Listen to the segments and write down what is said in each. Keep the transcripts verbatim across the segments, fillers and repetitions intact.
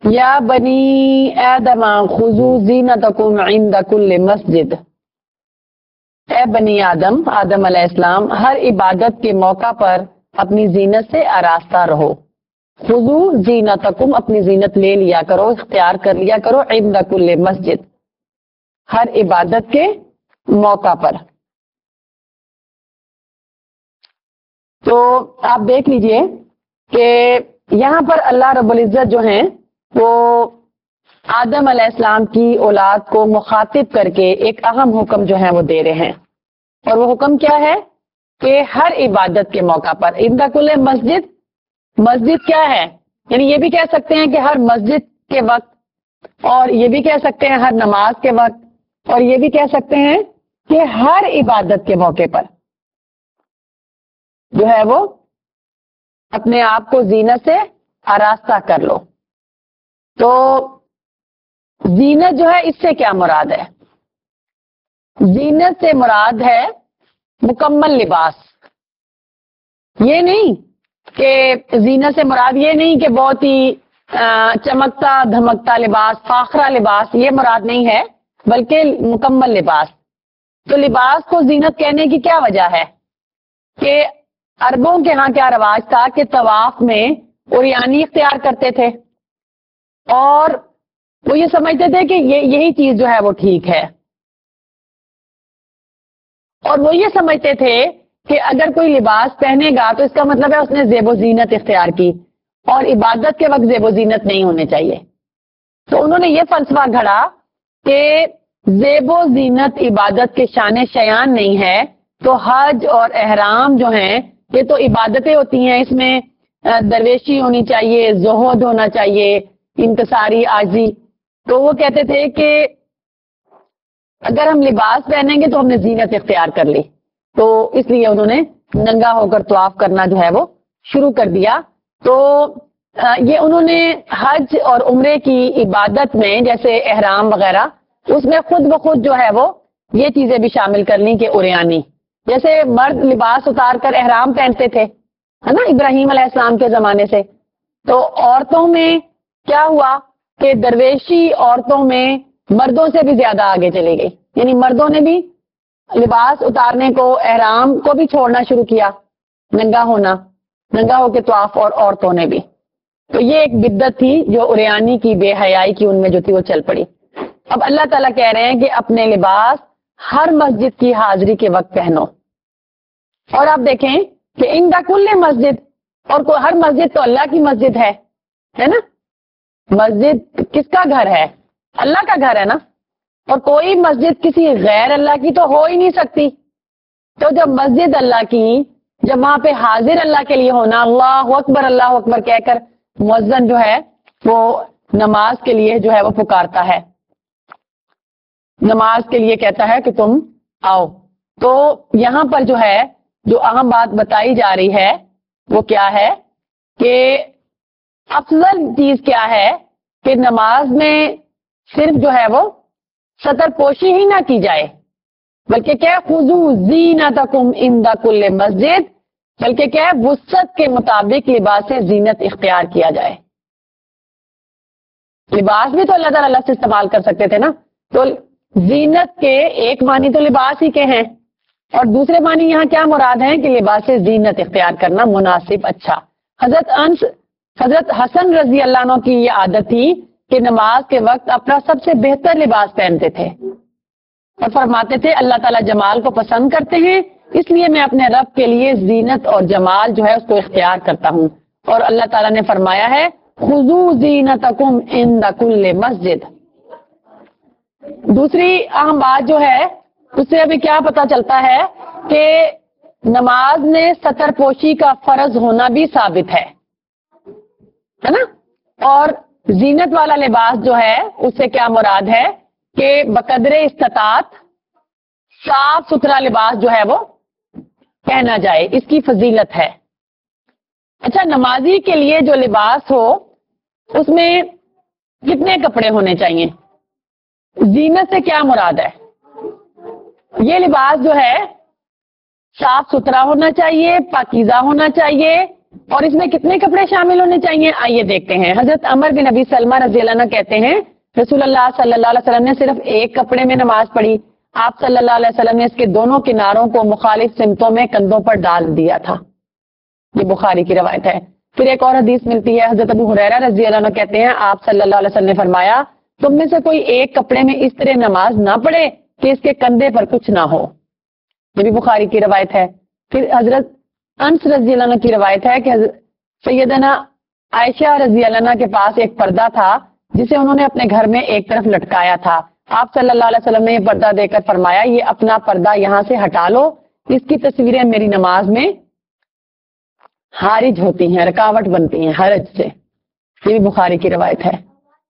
یا بنی آدم خذو زینتکم عند کل مسجد، اے بنی آدم، آدم علیہ السلام، ہر عبادت کے موقع پر اپنی زینت سے آراستہ رہو. خذو زینتکم، اپنی زینت لے لیا کرو، اختیار کر لیا کرو، عند کل مسجد، ہر عبادت کے موقع پر. تو آپ دیکھ لیجئے کہ یہاں پر اللہ رب العزت جو ہیں وہ آدم علیہ السلام کی اولاد کو مخاطب کر کے ایک اہم حکم جو ہے وہ دے رہے ہیں، اور وہ حکم کیا ہے کہ ہر عبادت کے موقع پر عند کل مسجد. مسجد کیا ہے؟ یعنی یہ بھی کہہ سکتے ہیں کہ ہر مسجد کے وقت، اور یہ بھی کہہ سکتے ہیں ہر نماز کے وقت، اور یہ بھی کہہ سکتے ہیں کہ ہر عبادت کے موقع پر جو ہے وہ اپنے آپ کو زینت سے آراستہ کر لو. تو زینت جو ہے اس سے کیا مراد ہے؟ زینت سے مراد ہے مکمل لباس. یہ نہیں کہ زینت سے مراد یہ نہیں کہ بہت ہی چمکتا دھمکتا لباس، فاخرہ لباس، یہ مراد نہیں ہے، بلکہ مکمل لباس. تو لباس کو زینت کہنے کی کیا وجہ ہے کہ عربوں کے ہاں کیا رواج تھا کہ طواف میں عریانی اختیار کرتے تھے، اور وہ یہ سمجھتے تھے کہ یہ یہی چیز جو ہے وہ ٹھیک ہے، اور وہ یہ سمجھتے تھے کہ اگر کوئی لباس پہنے گا تو اس کا مطلب ہے اس نے زیب و زینت اختیار کی، اور عبادت کے وقت زیب و زینت نہیں ہونے چاہیے. تو انہوں نے یہ فلسفہ گھڑا کہ زیب و زینت عبادت کے شان شیان نہیں ہے، تو حج اور احرام جو ہیں یہ تو عبادتیں ہوتی ہیں، اس میں درویشی ہونی چاہیے، زہد ہونا چاہیے، انکساری، عاجزی. تو وہ کہتے تھے کہ اگر ہم لباس پہنیں گے تو ہم نے زینت اختیار کر لی، تو اس لیے انہوں نے ننگا ہو کر طواف کرنا جو ہے وہ شروع کر دیا. تو یہ انہوں نے حج اور عمرے کی عبادت میں جیسے احرام وغیرہ، اس میں خود بخود جو ہے وہ یہ چیزیں بھی شامل کر لیں کہ عریانی، جیسے مرد لباس اتار کر احرام پہنتے تھے، ہے نا، ابراہیم علیہ السلام کے زمانے سے. تو عورتوں میں کیا ہوا کہ درویشی عورتوں میں مردوں سے بھی زیادہ آگے چلی گئی، یعنی مردوں نے بھی لباس اتارنے کو، احرام کو بھی چھوڑنا شروع کیا، ننگا ہونا، ننگا ہو کے طواف، اور عورتوں نے بھی. تو یہ ایک بدعت تھی جو عریانی کی، بے حیائی کی ان میں جو تھی وہ چل پڑی. اب اللہ تعالیٰ کہہ رہے ہیں کہ اپنے لباس ہر مسجد کی حاضری کے وقت پہنو. اور آپ دیکھیں کہ عند کل مسجد، اور ہر مسجد تو اللہ کی مسجد ہے ہے نا. مسجد کس کا گھر ہے؟ اللہ کا گھر ہے نا، اور کوئی مسجد کسی غیر اللہ کی تو ہو ہی نہیں سکتی. تو جب مسجد اللہ کی، جب وہاں پہ حاضر اللہ کے لیے ہونا، اللہ اکبر اللہ اکبر کہہ کر مؤذن جو ہے وہ نماز کے لیے جو ہے وہ پکارتا ہے، نماز کے لیے کہتا ہے کہ تم آؤ. تو یہاں پر جو ہے جو اہم بات بتائی جا رہی ہے وہ کیا ہے کہ افضل چیز کیا ہے کہ نماز میں صرف جو ہے وہ سطر پوشی ہی نہ کی جائے، بلکہ کیا خذو زینتکم عند کل مسجد، بلکہ کیا وسعت کے مطابق لباس زینت اختیار کیا جائے. لباس بھی تو اللہ تعالیٰ اللہ سے استعمال کر سکتے تھے نا. تو زینت کے ایک معنی تو لباس ہی کے ہیں، اور دوسرے معنی یہاں کیا مراد ہے کہ لباس زینت اختیار کرنا مناسب، اچھا. حضرت انس حضرت حسن رضی اللہ عنہ کی یہ عادت تھی کہ نماز کے وقت اپنا سب سے بہتر لباس پہنتے تھے، اور فرماتے تھے اللہ تعالیٰ جمال کو پسند کرتے ہیں، اس لیے میں اپنے رب کے لیے زینت اور جمال جو ہے اس کو اختیار کرتا ہوں. اور اللہ تعالیٰ نے فرمایا ہے خذو زینتکم عند کل مسجد. دوسری اہم بات جو ہے اس سے ابھی کیا پتا چلتا ہے کہ نماز میں سطر پوشی کا فرض ہونا بھی ثابت ہے ہے نا. اور زینت والا لباس جو ہے اس سے کیا مراد ہے کہ بقدر استطاعت صاف ستھرا لباس جو ہے وہ پہنا جائے، اس کی فضیلت ہے. اچھا، نمازی کے لیے جو لباس ہو اس میں کتنے کپڑے ہونے چاہیے؟ زینت سے کیا مراد ہے؟ یہ لباس جو ہے صاف ستھرا ہونا چاہیے، پاکیزہ ہونا چاہیے، اور اس میں کتنے کپڑے شامل ہونے چاہیے آئیے دیکھتے ہیں. حضرت عمر بن ابی سلمہ رضی اللہ عنہ کہتے ہیں رسول اللہ صلی اللہ علیہ وسلم نے صرف ایک کپڑے میں نماز پڑھی. آپ صلی اللہ علیہ وسلم نے اس کے دونوں کناروں کو مخالف سمتوں میں کندھوں پر ڈال دیا تھا. یہ بخاری کی روایت ہے. پھر ایک اور حدیث ملتی ہے, حضرت ابو ہریرہ رضی اللہ عنہ کہتے ہیں آپ صلی اللہ علیہ وسلم نے فرمایا تم میں سے کوئی ایک کپڑے میں اس طرح نماز نہ پڑھے کہ اس کے کندھے پر کچھ نہ ہو. یہ بھی بخاری کی روایت ہے. پھر حضرت انس رضی اللہ عنہ کی روایت ہے کہ سیدنا عائشہ رضی اللہ عنہ کے پاس ایک پردہ تھا جسے انہوں نے اپنے گھر میں ایک طرف لٹکایا تھا. آپ صلی اللہ علیہ وسلم نے یہ پردہ دے کر فرمایا یہ اپنا پردہ یہاں سے ہٹا لو, اس کی تصویریں میری نماز میں حارج ہوتی ہیں, رکاوٹ بنتی ہیں حرج سے. یہ بھی بخاری کی روایت ہے.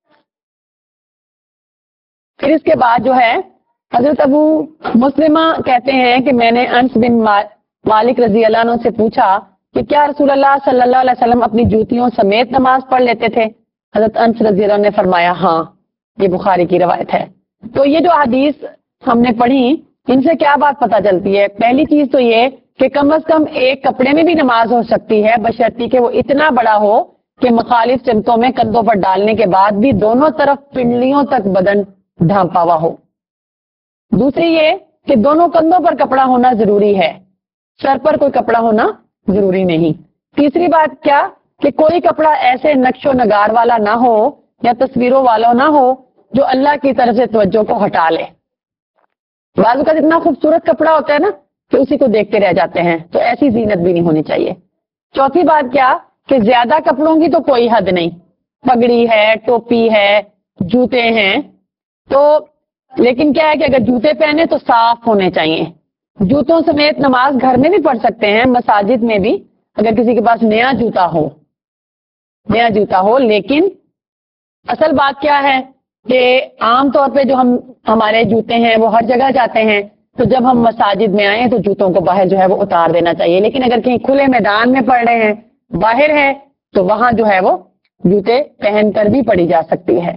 پھر اس کے بعد جو ہے حضرت ابو مسلمہ کہتے ہیں کہ میں نے انس بن مالک رضی اللہ عنہ سے پوچھا کہ کیا رسول اللہ صلی اللہ علیہ وسلم اپنی جوتیوں سمیت نماز پڑھ لیتے تھے؟ حضرت انس رضی اللہ عنہ نے فرمایا ہاں. یہ بخاری کی روایت ہے. تو یہ جو حدیث ہم نے پڑھی ان سے کیا بات پتہ چلتی ہے؟ پہلی چیز تو یہ کہ کم از کم ایک کپڑے میں بھی نماز ہو سکتی ہے بشرطی کہ وہ اتنا بڑا ہو کہ مخالف سمتوں میں کندھوں پر ڈالنے کے بعد بھی دونوں طرف پنڈلیوں تک بدن ڈھانپا ہوا ہو. دوسری یہ کہ دونوں کندھوں پر کپڑا ہونا ضروری ہے, سر پر کوئی کپڑا ہونا ضروری نہیں. تیسری بات کیا کہ کوئی کپڑا ایسے نقش و نگار والا نہ ہو یا تصویروں والا نہ ہو جو اللہ کی طرف سے توجہ کو ہٹا لے. بعض اوقات اتنا خوبصورت کپڑا ہوتا ہے نا کہ اسی کو دیکھتے رہ جاتے ہیں, تو ایسی زینت بھی نہیں ہونی چاہیے. چوتھی بات کیا کہ زیادہ کپڑوں کی تو کوئی حد نہیں, پگڑی ہے, ٹوپی ہے, جوتے ہیں, تو لیکن کیا ہے کہ اگر جوتے پہنے تو صاف ہونے چاہیے. جوتوں سمیت نماز گھر میں بھی پڑھ سکتے ہیں, مساجد میں بھی, اگر کسی کے پاس نیا جوتا ہو نیا جوتا ہو لیکن اصل بات کیا ہے کہ عام طور پہ جو ہم ہمارے جوتے ہیں وہ ہر جگہ جاتے ہیں, تو جب ہم مساجد میں آئیں تو جوتوں کو باہر جو ہے وہ اتار دینا چاہیے. لیکن اگر کہیں کھلے میدان میں پڑھ رہے ہیں, باہر ہے, تو وہاں جو ہے وہ جوتے پہن کر بھی پڑھی جا سکتی ہے.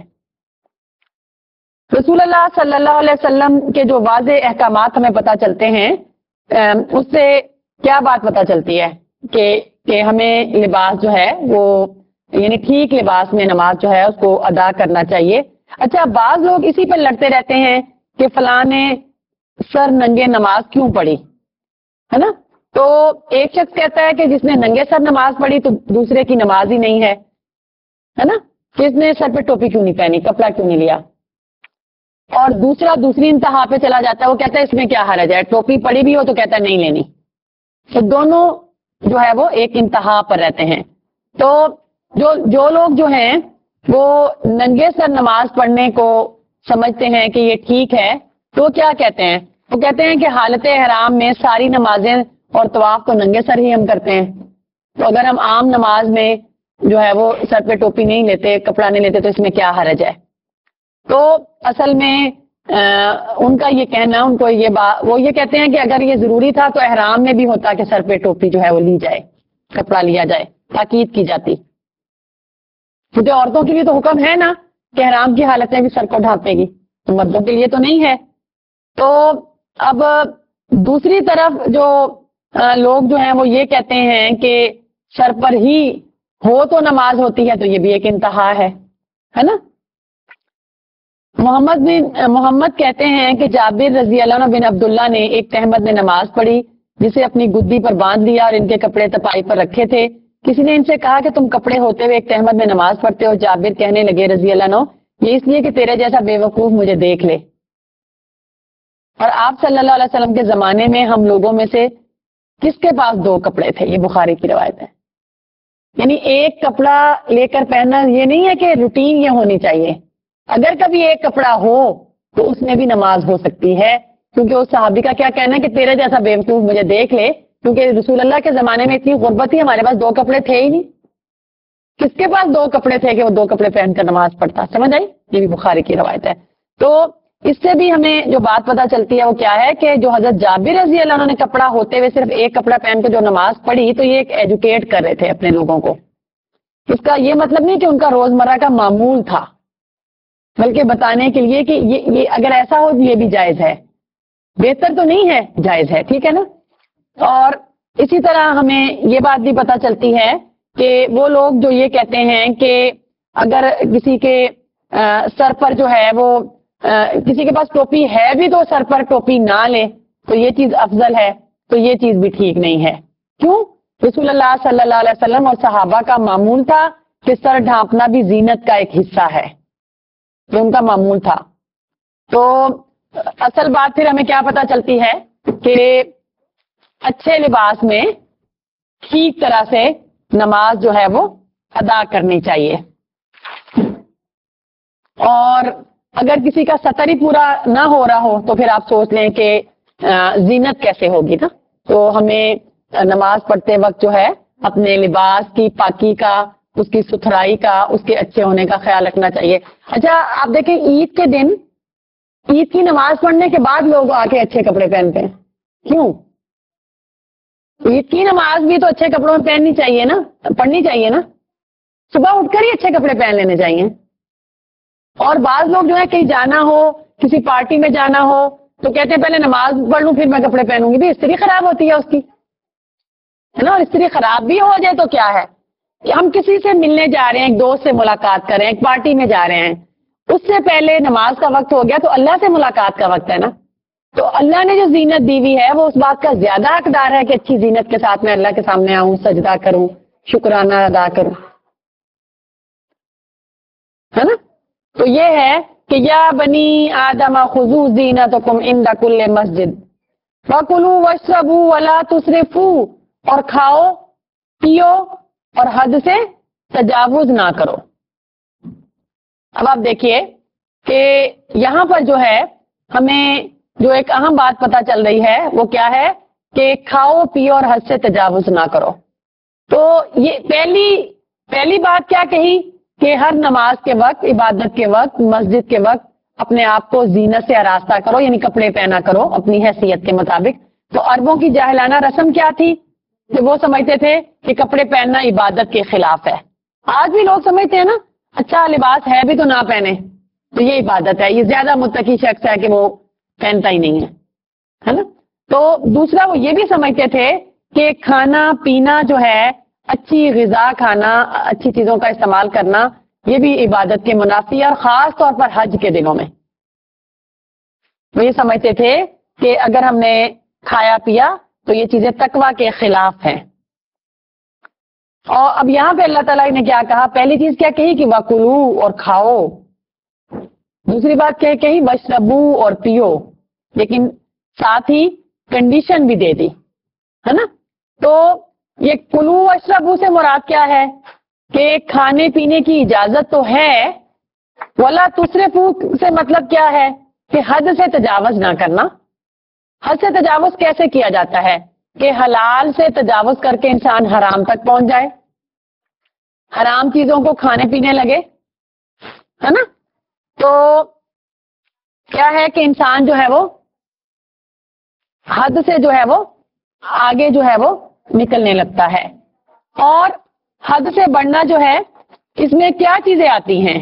رسول اللہ صلی اللہ علیہ وسلم کے جو واضح احکامات ہمیں پتہ چلتے ہیں اس سے کیا بات پتہ چلتی ہے کہ کہ ہمیں لباس جو ہے وہ یعنی ٹھیک لباس میں نماز جو ہے اس کو ادا کرنا چاہیے. اچھا, بعض لوگ اسی پہ لڑتے رہتے ہیں کہ فلاں نے سر ننگے نماز کیوں پڑھی ہے نا. تو ایک شخص کہتا ہے کہ جس نے ننگے سر نماز پڑھی تو دوسرے کی نماز ہی نہیں ہے ہے نا, جس نے سر پہ ٹوپی کیوں نہیں پہنی, کپڑا کیوں نہیں لیا. اور دوسرا دوسری انتہا پہ چلا جاتا ہے, وہ کہتا ہے اس میں کیا حرج ہے, ٹوپی پڑی بھی ہو تو کہتا ہے نہیں لینی. تو دونوں جو ہے وہ ایک انتہا پر رہتے ہیں. تو جو جو لوگ جو ہیں وہ ننگے سر نماز پڑھنے کو سمجھتے ہیں کہ یہ ٹھیک ہے, تو وہ کیا کہتے ہیں, وہ کہتے ہیں کہ حالت احرام میں ساری نمازیں اور طواف تو ننگے سر ہی ہم کرتے ہیں, تو اگر ہم عام نماز میں جو ہے وہ سر پہ ٹوپی نہیں لیتے, کپڑا نہیں لیتے, تو اس میں کیا حرج ہے. تو اصل میں آ, ان کا یہ کہنا, ان کو یہ بات, وہ یہ کہتے ہیں کہ اگر یہ ضروری تھا تو احرام میں بھی ہوتا کہ سر پہ ٹوپی جو ہے وہ لی جائے, کپڑا لیا جائے, تاکید کی جاتی. کیونکہ عورتوں کے لیے تو حکم ہے نا کہ احرام کی حالت میں بھی سر کو ڈھانپے گی, مردوں کے لیے تو نہیں ہے. تو اب دوسری طرف جو آ, لوگ جو ہیں وہ یہ کہتے ہیں کہ سر پر ہی ہو تو نماز ہوتی ہے, تو یہ بھی ایک انتہا ہے ہے نا. محمد بن محمد کہتے ہیں کہ جابر رضی اللہ عنہ بن عبداللہ نے ایک تہمت میں نماز پڑھی جسے اپنی گدی پر باندھ لیا اور ان کے کپڑے تپائی پر رکھے تھے. کسی نے ان سے کہا کہ تم کپڑے ہوتے ہوئے ایک تہمت میں نماز پڑھتے ہو. جابر کہنے لگے رضی اللہ عنہ یہ اس لیے کہ تیرے جیسا بے وقوف مجھے دیکھ لے. اور آپ صلی اللہ علیہ وسلم کے زمانے میں ہم لوگوں میں سے کس کے پاس دو کپڑے تھے؟ یہ بخاری کی روایت ہے. یعنی ایک کپڑا لے کر پہننا یہ نہیں ہے کہ روٹین یہ ہونی چاہیے. اگر کبھی ایک کپڑا ہو تو اس میں بھی نماز ہو سکتی ہے, کیونکہ اس صحابی کا کیا کہنا ہے کہ تیرے جیسا بے وقوف مجھے دیکھ لے, کیونکہ رسول اللہ کے زمانے میں اتنی غربت تھی, ہمارے پاس دو کپڑے تھے ہی نہیں. کس کے پاس دو کپڑے تھے کہ وہ دو کپڑے پہن کر نماز پڑھتا؟ سمجھ آئی؟ یہ بھی بخاری کی روایت ہے. تو اس سے بھی ہمیں جو بات پتہ چلتی ہے وہ کیا ہے کہ جو حضرت جابر رضی اللہ عنہ نے کپڑا ہوتے ہوئے صرف ایک کپڑا پہن کے جو نماز پڑھی, تو یہ ایک ایجوکیٹ کر رہے تھے اپنے لوگوں کو. اس کا یہ مطلب نہیں کہ ان کا روزمرہ کا معمول تھا, بلکہ بتانے کے لیے کہ یہ, یہ اگر ایسا ہو یہ بھی جائز ہے, بہتر تو نہیں ہے, جائز ہے, ٹھیک ہے نا. اور اسی طرح ہمیں یہ بات بھی پتہ چلتی ہے کہ وہ لوگ جو یہ کہتے ہیں کہ اگر کسی کے آ, سر پر جو ہے وہ آ, کسی کے پاس ٹوپی ہے بھی تو سر پر ٹوپی نہ لے تو یہ چیز افضل ہے، تو یہ چیز بھی ٹھیک نہیں ہے. کیوں؟ رسول اللہ صلی اللہ علیہ وسلم اور صحابہ کا معمول تھا کہ سر ڈھانپنا بھی زینت کا ایک حصہ ہے، جو ان کا معمول تھا. تو اصل بات پھر ہمیں کیا پتہ چلتی ہے کہ اچھے لباس میں ٹھیک طرح سے نماز جو ہے وہ ادا کرنی چاہیے. اور اگر کسی کا سطر ہی پورا نہ ہو رہا ہو تو پھر آپ سوچ لیں کہ زینت کیسے ہوگی نا. تو ہمیں نماز پڑھتے وقت جو ہے اپنے لباس کی پاکی کا، اس کی ستھرائی کا، اس کے اچھے ہونے کا خیال رکھنا چاہیے. اچھا آپ دیکھیں عید کے دن، عید کی نماز پڑھنے کے بعد لوگ آ کے اچھے کپڑے پہنتے ہیں. کیوں؟ عید کی نماز بھی تو اچھے کپڑوں میں پہننی چاہیے نا، پڑھنی چاہیے نا. صبح اٹھ کر ہی اچھے کپڑے پہن لینے چاہیے. اور بعض لوگ جو ہے کہیں جانا ہو، کسی پارٹی میں جانا ہو تو کہتے ہیں پہلے نماز پڑھ لوں پھر میں کپڑے پہنوں گی. بھی استری خراب ہوتی ہے اس کی، ہے نا. اور استری خراب بھی ہو جائے تو کیا ہے، ہم کسی سے ملنے جا رہے ہیں، ایک دوست سے ملاقات کر رہے ہیں، ایک پارٹی میں جا رہے ہیں، اس سے پہلے نماز کا وقت ہو گیا تو اللہ سے ملاقات کا وقت ہے نا. تو اللہ نے جو زینت دی ہوئی ہے وہ اس بات کا زیادہ حقدار ہے کہ اچھی زینت کے ساتھ میں اللہ کے سامنے آؤں، سجدہ کروں، شکرانہ ادا کروں، ہے نا. تو یہ ہے کہ یا بنی آدم خذوا زینتکم عند کل مسجد وکلوا واشربوا ولا تسرفوا، اور کھاؤ پیو اور حد سے تجاوز نہ کرو. اب آپ دیکھیے کہ یہاں پر جو ہے ہمیں جو ایک اہم بات پتہ چل رہی ہے وہ کیا ہے کہ کھاؤ پیو اور حد سے تجاوز نہ کرو. تو یہ پہلی پہلی بات کیا کہی کہ ہر نماز کے وقت، عبادت کے وقت، مسجد کے وقت اپنے آپ کو زینت سے آراستہ کرو، یعنی کپڑے پہنا کرو اپنی حیثیت کے مطابق. تو عربوں کی جاہلانہ رسم کیا تھی کہ وہ سمجھتے تھے کہ کپڑے پہننا عبادت کے خلاف ہے. آج بھی لوگ سمجھتے ہیں نا اچھا لباس ہے بھی تو نہ پہنے تو یہ عبادت ہے، یہ زیادہ متقی شخص ہے کہ وہ پہنتا ہی نہیں ہے، ہے نا. تو دوسرا وہ یہ بھی سمجھتے تھے کہ کھانا پینا جو ہے، اچھی غذا کھانا، اچھی چیزوں کا استعمال کرنا، یہ بھی عبادت کے منافی ہے، اور خاص طور پر حج کے دنوں میں وہ یہ سمجھتے تھے کہ اگر ہم نے کھایا پیا تو یہ چیزیں تقویٰ کے خلاف ہیں. اور اب یہاں پہ اللہ تعالیٰ نے کیا کہا، پہلی چیز کیا کہی کہ وَکُلُوا اور کھاؤ، دوسری بات کیا کہی وَاشْرَبُوا اور پیو، لیکن ساتھ ہی کنڈیشن بھی دے دی، ہے نا. تو یہ کلو واشربو سے مراد کیا ہے کہ کھانے پینے کی اجازت تو ہے، ولا تسرفو سے مطلب کیا ہے کہ حد سے تجاوز نہ کرنا. حد سے تجاوز کیسے کیا جاتا ہے کہ حلال سے تجاوز کر کے انسان حرام تک پہنچ جائے، حرام چیزوں کو کھانے پینے لگے، ہے نا. تو کیا ہے کہ انسان جو ہے وہ حد سے جو ہے وہ آگے جو ہے وہ نکلنے لگتا ہے. اور حد سے بڑھنا جو ہے اس میں کیا چیزیں آتی ہیں،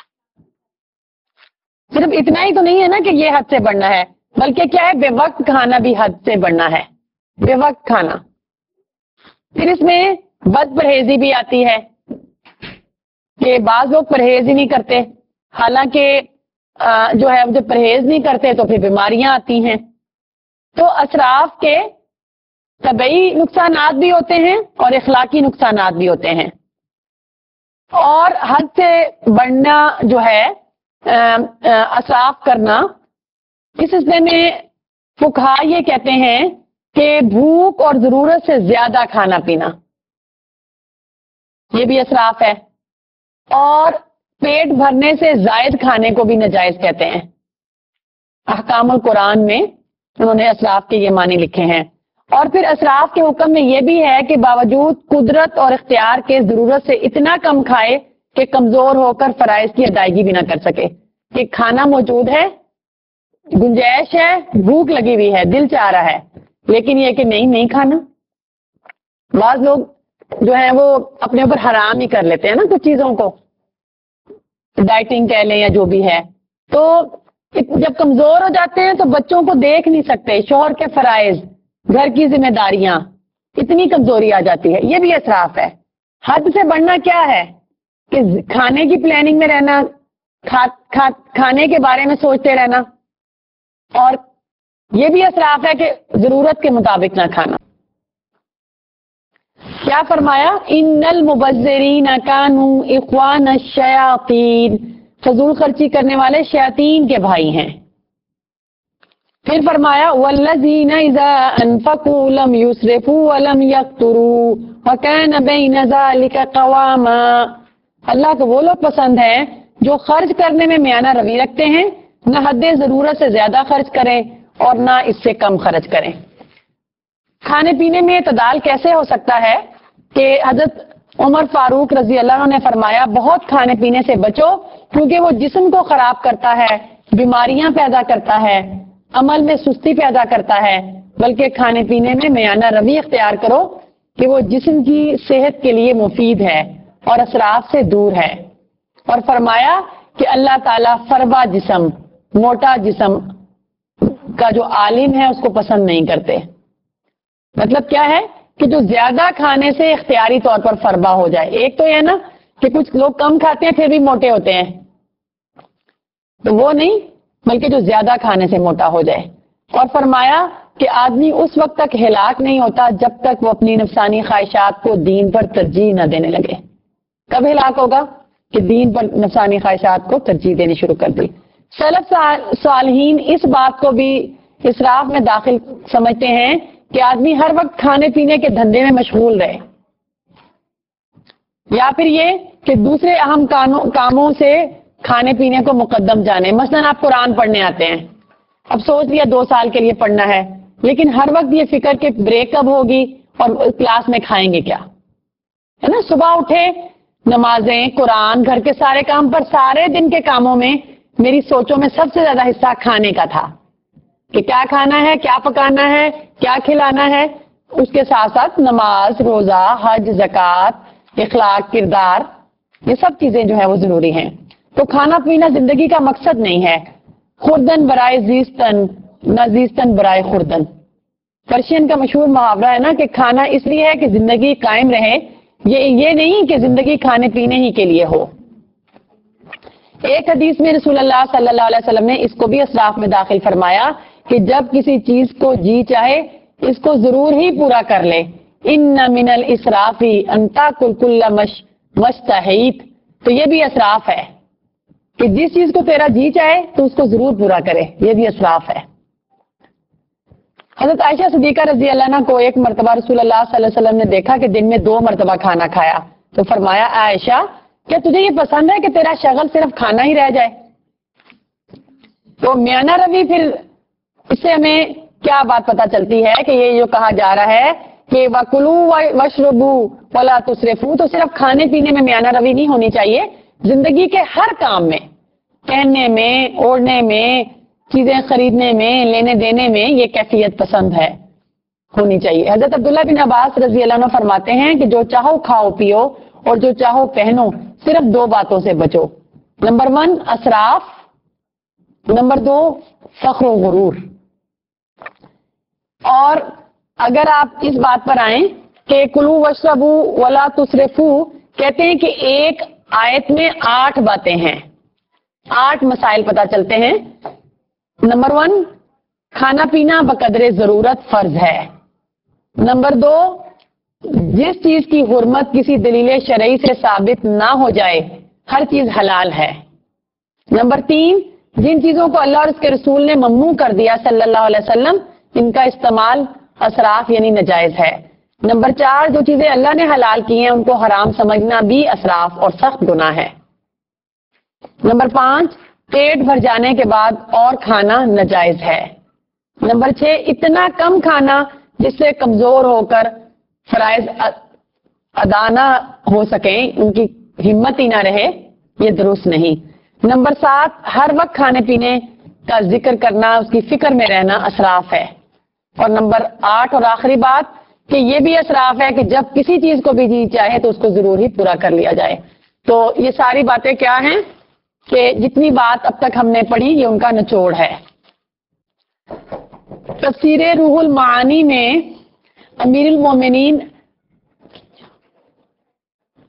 صرف اتنا ہی تو نہیں ہے نا کہ یہ حد سے بڑھنا ہے، بلکہ کیا ہے بے وقت کھانا بھی حد سے بڑھنا ہے، بے وقت کھانا. پھر اس میں بد پرہیزی بھی آتی ہے کہ بعض لوگ پرہیز ہی نہیں کرتے، حالانکہ جو ہے جب پرہیز نہیں کرتے تو پھر بیماریاں آتی ہیں. تو اسراف کے طبعی نقصانات بھی ہوتے ہیں اور اخلاقی نقصانات بھی ہوتے ہیں. اور حد سے بڑھنا جو ہے اسراف کرنا، اس سلسلے میں فقہا یہ کہتے ہیں کہ بھوک اور ضرورت سے زیادہ کھانا پینا یہ بھی اسراف ہے، اور پیٹ بھرنے سے زائد کھانے کو بھی ناجائز کہتے ہیں. احکام القرآن میں انہوں نے اسراف کے یہ معنی لکھے ہیں. اور پھر اسراف کے حکم میں یہ بھی ہے کہ باوجود قدرت اور اختیار کے ضرورت سے اتنا کم کھائے کہ کمزور ہو کر فرائض کی ادائیگی بھی نہ کر سکے. کہ کھانا موجود ہے، گنجائش ہے، بھوک لگی ہوئی ہے، دل چاہ رہا ہے، لیکن یہ کہ نہیں نہیں کھانا. بعض لوگ جو ہے وہ اپنے اوپر حرام ہی کر لیتے ہیں نا کچھ چیزوں کو، ڈائٹنگ کہہ لیں یا جو بھی ہے. تو جب کمزور ہو جاتے ہیں تو بچوں کو دیکھ نہیں سکتے، شوہر کے فرائض، گھر کی ذمہ داریاں، اتنی کمزوری آ جاتی ہے، یہ بھی اسراف ہے. حد سے بڑھنا کیا ہے کہ کھانے کی پلاننگ میں رہنا، کھا, کھا, کھانے کے بارے میں سوچتے رہنا، اور یہ بھی اسراف ہے کہ ضرورت کے مطابق نہ کھانا. کیا فرمایا؟ ان المبذرین کانوا اخوان الشیاطین، فضول خرچی کرنے والے شیاطین کے بھائی ہیں. پھر فرمایا والذین اذا انفقوا لم یسرفوا ولم یقتروا وکان بین ذلک قواما. اللہ کو وہ لوگ پسند ہیں جو خرچ کرنے میں میانہ روی رکھتے ہیں، نہ حد ضرورت سے زیادہ خرچ کریں اور نہ اس سے کم خرچ کریں. کھانے پینے میں اعتدال کیسے ہو سکتا ہے کہ حضرت عمر فاروق رضی اللہ عنہ نے فرمایا بہت کھانے پینے سے بچو کیونکہ وہ جسم کو خراب کرتا ہے، بیماریاں پیدا کرتا ہے، عمل میں سستی پیدا کرتا ہے، بلکہ کھانے پینے میں میانہ روی اختیار کرو کہ وہ جسم کی صحت کے لیے مفید ہے اور اسراف سے دور ہے. اور فرمایا کہ اللہ تعالیٰ فربا جسم، موٹا جسم کا جو عالم ہے اس کو پسند نہیں کرتے. مطلب کیا ہے کہ جو زیادہ کھانے سے اختیاری طور پر فربا ہو جائے. ایک تو یہ نا کہ کچھ لوگ کم کھاتے ہیں پھر بھی موٹے ہوتے ہیں، تو وہ نہیں، بلکہ جو زیادہ کھانے سے موٹا ہو جائے. اور فرمایا کہ آدمی اس وقت تک ہلاک نہیں ہوتا جب تک وہ اپنی نفسانی خواہشات کو دین پر ترجیح نہ دینے لگے. کب ہلاک ہوگا؟ کہ دین پر نفسانی خواہشات کو ترجیح دینی شروع کر دی. سلف صالحین اس بات کو بھی اسراف میں داخل سمجھتے ہیں کہ آدمی ہر وقت کھانے پینے کے دھندے میں مشغول رہے، یا پھر یہ کہ دوسرے اہم کاموں سے کھانے پینے کو مقدم جانے. مثلا آپ قرآن پڑھنے آتے ہیں، اب سوچ لیا دو سال کے لیے پڑھنا ہے، لیکن ہر وقت یہ فکر کہ بریک کب ہوگی اور کلاس میں کھائیں گے کیا، ہے نا. صبح اٹھے، نمازیں، قرآن، گھر کے سارے کام، پر سارے دن کے کاموں میں میری سوچوں میں سب سے زیادہ حصہ کھانے کا تھا کہ کیا کھانا ہے، کیا پکانا ہے، کیا کھلانا ہے. اس کے ساتھ ساتھ نماز، روزہ، حج، زکوٰۃ، اخلاق، کردار، یہ سب چیزیں جو ہے وہ ضروری ہیں. تو کھانا پینا زندگی کا مقصد نہیں ہے. خوردن برائے زیستن نہ زیستن برائے خوردن، پرشین کا مشہور محاورہ ہے نا کہ کھانا اس لیے ہے کہ زندگی قائم رہے، یہ یہ نہیں کہ زندگی کھانے پینے ہی کے لیے ہو. ایک حدیث میں رسول اللہ صلی اللہ علیہ وسلم نے اس کو بھی اسراف میں داخل فرمایا کہ جب کسی چیز کو جی چاہے اس کو ضرور ہی پورا کر لے. ان من الاسراف ان تاکل کل مشتہیت، تو یہ بھی اسراف ہے کہ جس چیز کو تیرا جی چاہے تو اس کو ضرور پورا کرے، یہ بھی اسراف ہے. حضرت عائشہ صدیقہ رضی اللہ عنہ کو ایک مرتبہ رسول اللہ صلی اللہ علیہ وسلم نے دیکھا کہ دن میں دو مرتبہ کھانا کھایا، تو فرمایا عائشہ کیا تجھے یہ پسند ہے کہ تیرا شغل صرف کھانا ہی رہ جائے؟ تو میانہ روی، پھر اس سے ہمیں کیا بات پتہ چلتی ہے کہ یہ جو کہا جا رہا ہے کہ وَكُلُوا وَاشْرَبُوا وَلَا تُسْرِفُوا، تو صرف کھانے پینے میں میانہ روی نہیں ہونی چاہیے، زندگی کے ہر کام میں، پہننے میں، اوڑھنے میں، چیزیں خریدنے میں، لینے دینے میں یہ کیفیت پسند ہے ہونی چاہیے. حضرت عبداللہ بن عباس رضی اللہ عنہ فرماتے ہیں کہ جو چاہو کھاؤ پیو اور جو چاہو پہنو، صرف دو باتوں سے بچو. نمبر ون اسراف، نمبر دو فخر و غرور. اور اگر آپ اس بات پر آئیں کہ کلو وشربو ولا تسرفو، کہتے ہیں کہ ایک آیت میں آٹھ باتیں ہیں، آٹھ مسائل پتہ چلتے ہیں. نمبر ون، کھانا پینا بقدر ضرورت فرض ہے. نمبر دو، جس چیز کی حرمت کسی دلیل شرعی سے ثابت نہ ہو جائے ہر چیز حلال ہے. نمبر تین، جن چیزوں کو اللہ اور اس کے رسول نے ممنوع کر دیا صلی اللہ علیہ وسلم، ان کا استعمال اسراف یعنی نجائز ہے. نمبر چار، جو چیزیں اللہ نے حلال کی ہیں ان کو حرام سمجھنا بھی اسراف اور سخت گناہ ہے. نمبر پانچ، پیٹ بھر جانے کے بعد اور کھانا ناجائز ہے. نمبر چھ، اتنا کم کھانا جس سے کمزور ہو کر فرائض ادا نہ ہو سکیں، ان کی ہمت ہی نہ رہے، یہ درست نہیں. نمبر سات، ہر وقت کھانے پینے کا ذکر کرنا، اس کی فکر میں رہنا اسراف ہے. اور نمبر آٹھ اور آخری بات کہ یہ بھی اسراف ہے کہ جب کسی چیز کو بھی جی چاہے تو اس کو ضرور ہی پورا کر لیا جائے. تو یہ ساری باتیں کیا ہیں کہ جتنی بات اب تک ہم نے پڑھی یہ ان کا نچوڑ ہے. تفسیر روح المعانی میں امیر المومنین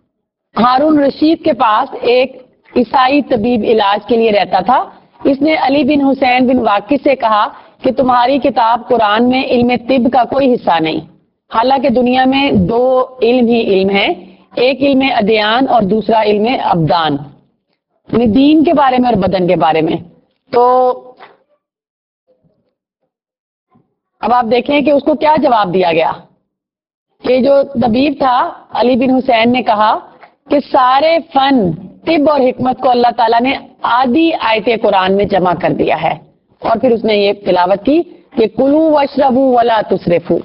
ہارون رشید کے پاس ایک عیسائی طبیب علاج کے لیے رہتا تھا. اس نے علی بن حسین بن واقف سے کہا کہ تمہاری کتاب قرآن میں علم طب کا کوئی حصہ نہیں، حالانکہ دنیا میں دو علم ہی علم ہیں، ایک علم ادیان اور دوسرا علم ابدان، یعنی دین کے بارے میں اور بدن کے بارے میں. تو اب آپ دیکھیں کہ اس کو کیا جواب دیا گیا. کہ جو طبیب تھا علی بن حسین نے کہا کہ سارے فن طب اور حکمت کو اللہ تعالیٰ نے آدھی آیت قرآن میں جمع کر دیا ہے، اور پھر اس نے یہ تلاوت کی کہ کلو واشربو ولا تسرفو.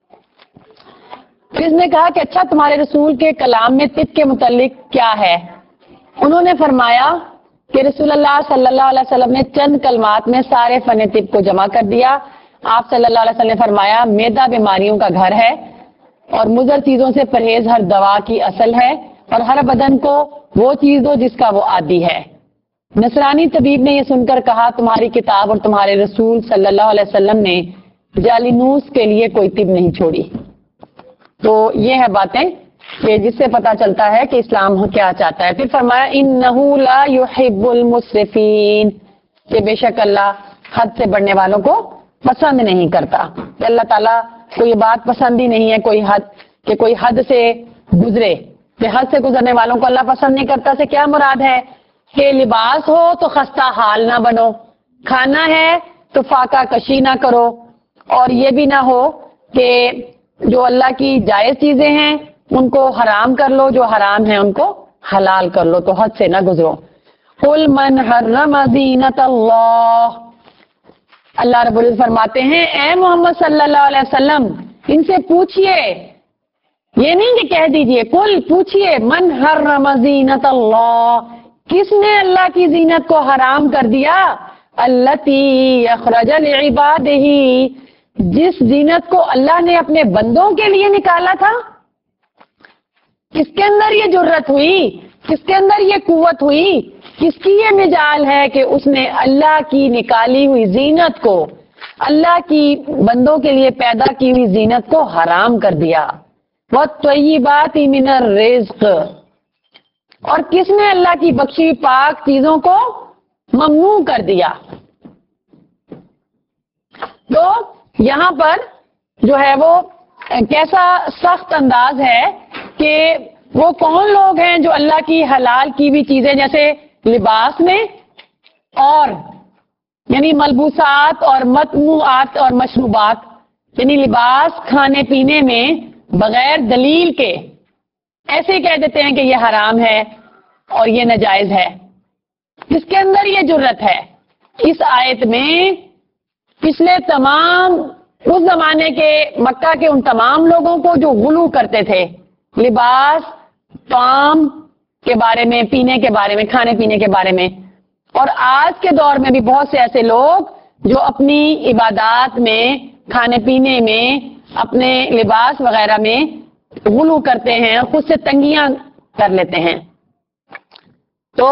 پھر اس نے کہا کہ اچھا تمہارے رسول کے کلام میں طب کے متعلق کیا ہے. انہوں نے فرمایا کہ رسول اللہ صلی اللہ علیہ وسلم نے چند کلمات میں سارے فن طب کو جمع کر دیا. آپ صلی اللہ علیہ وسلم نے فرمایا میدا بیماریوں کا گھر ہے اور مضر چیزوں سے پرہیز ہر دوا کی اصل ہے، اور ہر بدن کو وہ چیز دو جس کا وہ عادی ہے. نصرانی طبیب نے یہ سن کر کہا تمہاری کتاب اور تمہارے رسول صلی اللہ علیہ وسلم نے جالینوس کے لیے کوئی طب نہیں چھوڑی. تو یہ ہے باتیں کہ جس سے پتا چلتا ہے کہ اسلام کیا چاہتا ہے. پھر فرمایا انہو لا یحب المسرفین، کہ بے شک اللہ حد سے بڑھنے والوں کو پسند نہیں کرتا. کہ اللہ تعالیٰ کو یہ بات پسند ہی نہیں ہے کوئی حد، کہ کوئی حد سے گزرے، کہ حد سے گزرنے والوں کو اللہ پسند نہیں کرتا. سے کیا مراد ہے کہ لباس ہو تو خستہ حال نہ بنو، کھانا ہے تو فاقہ کشی نہ کرو، اور یہ بھی نہ ہو کہ جو اللہ کی جائز چیزیں ہیں ان کو حرام کر لو، جو حرام ہیں ان کو حلال کر لو، تو حد سے نہ گزرو. قل من حرم زینت اللہ، اللہ رب العزت فرماتے ہیں اے محمد صلی اللہ علیہ وسلم ان سے پوچھئے، یہ نہیں کہ کہہ دیجئے، قل پوچھئے من حرم زینت اللہ، کس نے اللہ کی زینت کو حرام کر دیا، التی اخرج لعبادہ، جس زینت کو اللہ نے اپنے بندوں کے لیے نکالا تھا. کس کے اندر یہ جرت ہوئی، کس کے اندر یہ قوت ہوئی، کس کی یہ مجال ہے کہ اس نے اللہ کی نکالی ہوئی زینت کو، اللہ کی بندوں کے لیے پیدا کی ہوئی زینت کو حرام کر دیا. وَالطَّيِّبَاتِ مِنَ الرِّزْقِ، اور کس نے اللہ کی بخشی پاک چیزوں کو ممنوع کر دیا. تو یہاں پر جو ہے وہ کیسا سخت انداز ہے کہ وہ کون لوگ ہیں جو اللہ کی حلال کی بھی چیزیں جیسے لباس میں اور یعنی ملبوسات اور مطموعات اور مشروبات، یعنی لباس کھانے پینے میں بغیر دلیل کے ایسے کہہ دیتے ہیں کہ یہ حرام ہے اور یہ ناجائز ہے. کس کے اندر یہ جرت ہے؟ اس آیت میں پچھلے تمام اس زمانے کے مکہ کے ان تمام لوگوں کو جو غلو کرتے تھے لباس، طعام کے بارے میں، پینے کے بارے میں، کھانے پینے کے بارے میں، اور آج کے دور میں بھی بہت سے ایسے لوگ جو اپنی عبادات میں، کھانے پینے میں، اپنے لباس وغیرہ میں غلو کرتے ہیں، خود سے تنگیاں کر لیتے ہیں. تو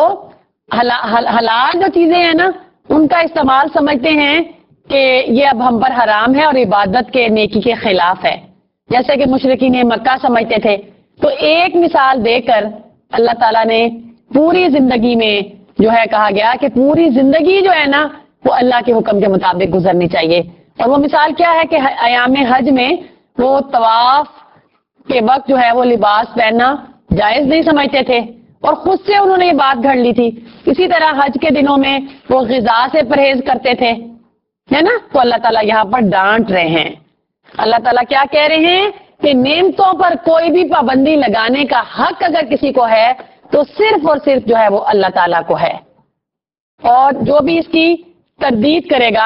حلال جو چیزیں ہیں نا ان کا استعمال سمجھتے ہیں کہ یہ اب ہم پر حرام ہے اور عبادت کے نیکی کے خلاف ہے، جیسے کہ مشرکین مکہ سمجھتے تھے. تو ایک مثال دے کر اللہ تعالیٰ نے پوری زندگی میں جو ہے کہا گیا کہ پوری زندگی جو ہے نا وہ اللہ کے حکم کے مطابق گزرنی چاہیے. اور وہ مثال کیا ہے کہ ایام حج میں وہ طواف کے وقت جو ہے وہ لباس پہننا جائز نہیں سمجھتے تھے اور خود سے انہوں نے یہ بات گھڑ لی تھی. اسی طرح حج کے دنوں میں وہ غذا سے پرہیز کرتے تھے، ہے نا. تو اللہ تعالیٰ یہاں پر ڈانٹ رہے ہیں. اللہ تعالیٰ کیا کہہ رہے ہیں کہ نعمتوں پر کوئی بھی پابندی لگانے کا حق اگر کسی کو ہے تو صرف اور صرف جو ہے وہ اللہ تعالیٰ کو ہے، اور جو بھی اس کی تردید کرے گا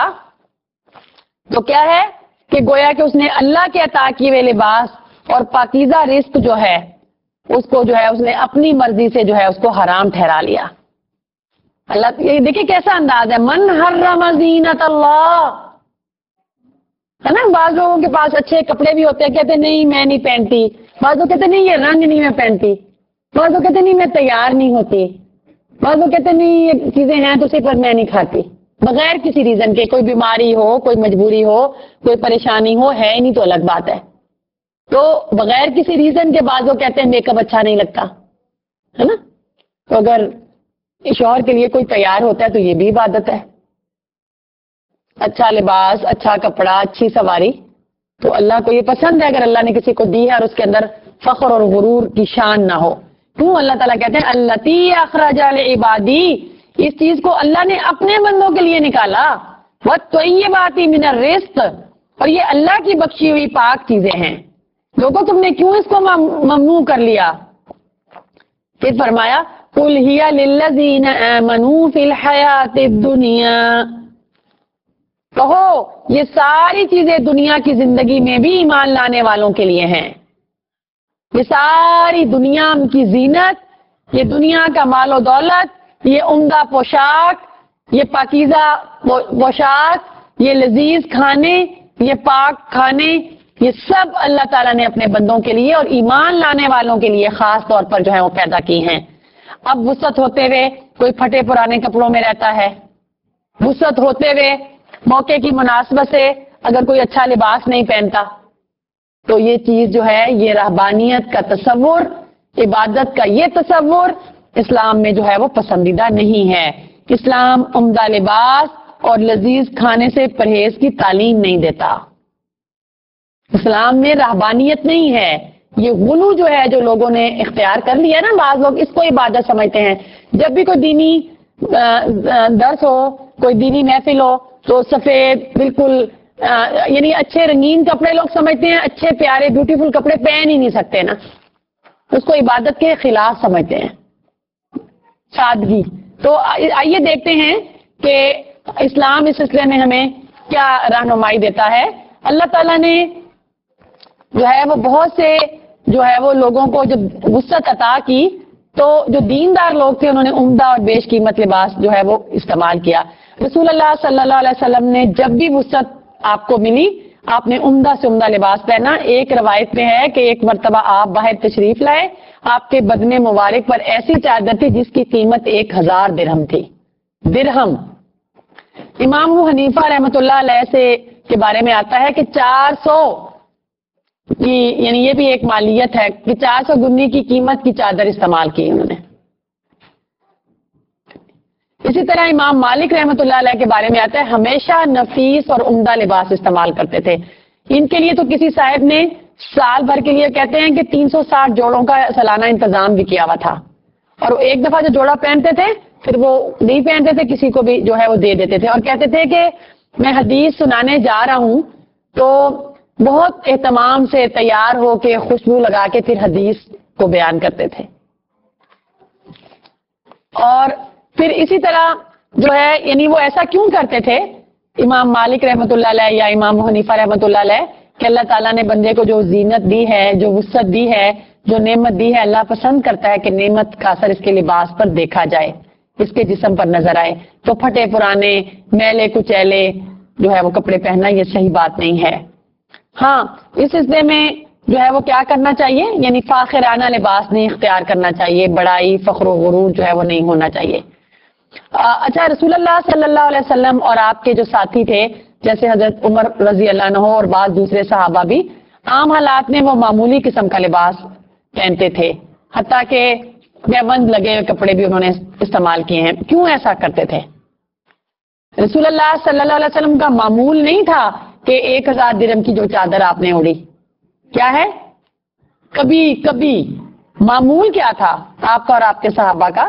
تو کیا ہے کہ گویا کہ اس نے اللہ کے عطا کیے ہوئے لباس اور پاکیزہ رزق جو ہے اس کو جو ہے اس نے اپنی مرضی سے جو ہے اس کو حرام ٹھہرا لیا. اللہ یہ دیکھیں کیسا انداز ہے، من حرم زینت اللہ، ہے نا. بعض لوگوں کے پاس اچھے کپڑے بھی ہوتے ہیں، کہتے نہیں میں نہیں پہنتی، بعض لوگ کہتے نہیں یہ رنگ نہیں میں پہنتی، بعض لوگ کہتے نہیں میں تیار نہیں ہوتی، بعض لوگ کہتے نہیں یہ چیزیں ہیں تو صرف میں نہیں کھاتی، بغیر کسی ریزن کے. کوئی بیماری ہو، کوئی مجبوری ہو، کوئی پریشانی ہو، ہے ہی نہیں تو الگ بات ہے. تو بغیر کسی ریزن کے بعض لوگ کہتے ہیں میک اپ اچھا نہیں لگتا، ہے نا. تو اگر شوہر کے لیے کوئی تیار ہوتا ہے تو یہ بھی عبادت ہے. اچھا لباس، اچھا کپڑا، اچھی سواری، تو اللہ کو یہ پسند ہے اگر اللہ نے کسی کو دی ہے اور اس کے اندر فخر اور غرور کی شان نہ ہو. کیوں اللہ تعالیٰ کہتے ہیں اللتی اخرج لعبادی، اس چیز کو اللہ نے اپنے بندوں کے لیے نکالا. والطیبات من الرزق، اور یہ اللہ کی بخشی ہوئی پاک چیزیں ہیں. لوگوں تم نے کیوں اس کو ممنوع کر لیا؟ پھر فرمایا قل ہی للذین آمنوا فی الحیات الدنیا، کہو یہ ساری چیزیں دنیا کی زندگی میں بھی ایمان لانے والوں کے لیے ہیں. یہ ساری دنیا کی زینت، یہ دنیا کا مال و دولت، یہ عمدہ پوشاک، یہ پاکیزہ پوشاک، یہ لذیذ کھانے، یہ پاک کھانے، یہ سب اللہ تعالیٰ نے اپنے بندوں کے لیے اور ایمان لانے والوں کے لیے خاص طور پر جو ہے وہ پیدا کی ہیں. اب وسعت ہوتے ہوئے کوئی پھٹے پرانے کپڑوں میں رہتا ہے، وسعت ہوتے ہوئے موقع کی مناسبت سے اگر کوئی اچھا لباس نہیں پہنتا، تو یہ چیز جو ہے یہ رہبانیت کا تصور، عبادت کا یہ تصور اسلام میں جو ہے وہ پسندیدہ نہیں ہے. اسلام عمدہ لباس اور لذیذ کھانے سے پرہیز کی تعلیم نہیں دیتا. اسلام میں رہبانیت نہیں ہے. یہ غلو جو ہے جو لوگوں نے اختیار کر لیا نا، بعض لوگ اس کو عبادت سمجھتے ہیں. جب بھی کوئی دینی درس ہو، کوئی دینی محفل ہو، تو سفید بالکل یعنی اچھے رنگین کپڑے لوگ سمجھتے ہیں، اچھے پیارے بیوٹیفل کپڑے پہن ہی نہیں سکتے نا، اس کو عبادت کے خلاف سمجھتے ہیں. سادگی. تو آئیے دیکھتے ہیں کہ اسلام اس سلسلے میں ہمیں کیا رہنمائی دیتا ہے. اللہ تعالیٰ نے جو ہے وہ بہت سے جو ہے وہ لوگوں کو جب وسعت عطا کی، تو جو دیندار لوگ تھے انہوں نے عمدہ اور بیش قیمت لباس جو ہے وہ استعمال کیا. رسول اللہ صلی اللہ علیہ وسلم نے جب بھی وسعت آپ کو ملی، آپ نے عمدہ سے عمدہ لباس پہنا. ایک روایت میں ہے کہ ایک مرتبہ آپ باہر تشریف لائے، آپ کے بدن مبارک پر ایسی چادر تھی جس کی قیمت ایک ہزار درہم تھی. درہم. امام ابو حنیفہ رحمۃ اللہ علیہ سے کے بارے میں آتا ہے کہ چار سو کی یعنی یہ بھی ایک مالیت ہے کہ چار سو گنی کی قیمت کی چادر استعمال کی انہوں نے. اسی طرح امام مالک رحمۃ اللہ علیہ کے بارے میں آتا ہے ہمیشہ نفیس اور عمدہ لباس استعمال کرتے تھے. ان کے لیے تو کسی صاحب نے سال بھر کے لیے کہتے ہیں کہ تین سو ساٹھ جوڑوں کا سالانہ انتظام بھی کیا ہوا تھا، اور وہ ایک دفعہ جو جوڑا پہنتے تھے پھر وہ نہیں پہنتے تھے، کسی کو بھی جو ہے وہ دے دیتے تھے، اور کہتے تھے کہ میں حدیث سنانے جا رہا ہوں تو بہت اہتمام سے تیار ہو کے خوشبو لگا کے پھر حدیث کو بیان کرتے تھے. اور پھر اسی طرح جو ہے یعنی وہ ایسا کیوں کرتے تھے امام مالک رحمۃ اللہ علیہ یا امام حنیفہ رحمۃ اللہ علیہ کہ اللہ تعالیٰ نے بندے کو جو زینت دی ہے، جو وسعت دی ہے، جو نعمت دی ہے، اللہ پسند کرتا ہے کہ نعمت کا اثر اس کے لباس پر دیکھا جائے، اس کے جسم پر نظر آئے. تو پھٹے پرانے میلے کچیلے جو ہے وہ کپڑے پہننا یہ صحیح بات نہیں ہے. ہاں اس سلسلے میں جو ہے وہ کیا کرنا چاہیے، یعنی فاخرانہ لباس نہیں اختیار کرنا چاہیے، بڑائی فخر و غرور جو ہے وہ نہیں ہونا چاہیے. اچھا رسول اللہ صلی اللہ علیہ وسلم اور آپ کے جو ساتھی تھے جیسے حضرت عمر رضی اللہ عنہ اور بعض دوسرے صحابہ بھی عام حالات میں وہ معمولی قسم کا لباس پہنتے تھے، حتیٰ کہ دیوبند لگے ہوئے کپڑے بھی انہوں نے استعمال کیے ہیں. کیوں ایسا کرتے تھے؟ رسول اللہ صلی اللہ علیہ وسلم کا معمول نہیں تھا کہ ایک ہزار درہم کی جو چادر آپ نے اڑی. کیا ہے؟ کبھی کبھی. معمول کیا تھا آپ کا اور آپ کے صحابہ کا؟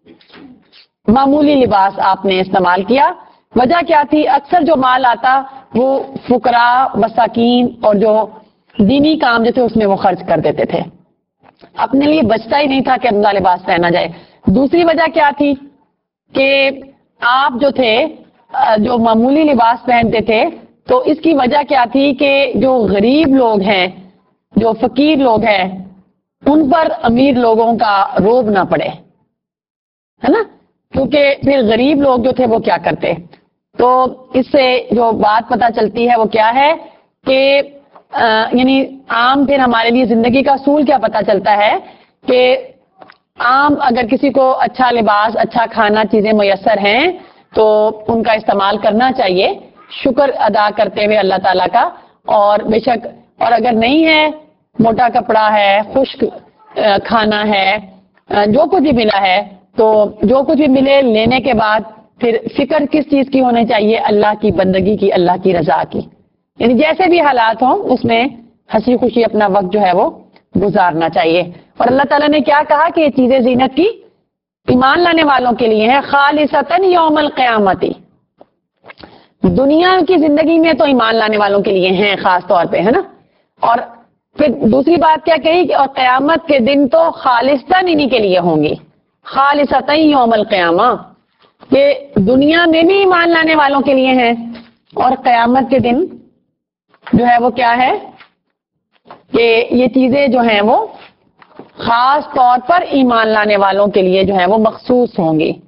معمولی لباس آپ نے استعمال کیا. وجہ کیا تھی؟ اکثر جو مال آتا وہ فقراء مساکین اور جو دینی کام جو تھے اس میں وہ خرچ کر دیتے تھے، اپنے لیے بچتا ہی نہیں تھا کہ عمدہ لباس پہنا جائے. دوسری وجہ کیا تھی کہ آپ جو تھے جو معمولی لباس پہنتے تھے تو اس کی وجہ کیا تھی کہ جو غریب لوگ ہیں، جو فقیر لوگ ہیں، ان پر امیر لوگوں کا روب نہ پڑے، ہے نا. کیونکہ پھر غریب لوگ جو تھے وہ کیا کرتے. تو اس سے جو بات پتہ چلتی ہے وہ کیا ہے کہ یعنی عام پھر ہمارے لیے زندگی کا اصول کیا پتہ چلتا ہے کہ عام اگر کسی کو اچھا لباس، اچھا کھانا، چیزیں میسر ہیں تو ان کا استعمال کرنا چاہیے شکر ادا کرتے ہوئے اللہ تعالیٰ کا. اور بے شک اور اگر نہیں ہے، موٹا کپڑا ہے، خشک کھانا ہے جو کچھ بھی ملا ہے تو جو کچھ بھی ملے لینے کے بعد پھر فکر کس چیز کی ہونی چاہیے؟ اللہ کی بندگی کی، اللہ کی رضا کی. یعنی جیسے بھی حالات ہوں اس میں ہنسی خوشی اپنا وقت جو ہے وہ گزارنا چاہیے. اور اللہ تعالیٰ نے کیا کہا کہ یہ چیزیں زینت کی ایمان لانے والوں کے لیے ہیں، خالصتاً یوم القیامتی. دنیا کی زندگی میں تو ایمان لانے والوں کے لیے ہیں خاص طور پہ، ہے نا. اور پھر دوسری بات کیا کہی کہ اور قیامت کے دن تو خالصتاً انہی کے لیے ہوں گی، خالصتاً یوم القیامہ. کہ دنیا میں بھی ایمان لانے والوں کے لیے ہیں اور قیامت کے دن جو ہے وہ کیا ہے کہ یہ چیزیں جو ہیں وہ خاص طور پر ایمان لانے والوں کے لیے جو ہے وہ مخصوص ہوں گی.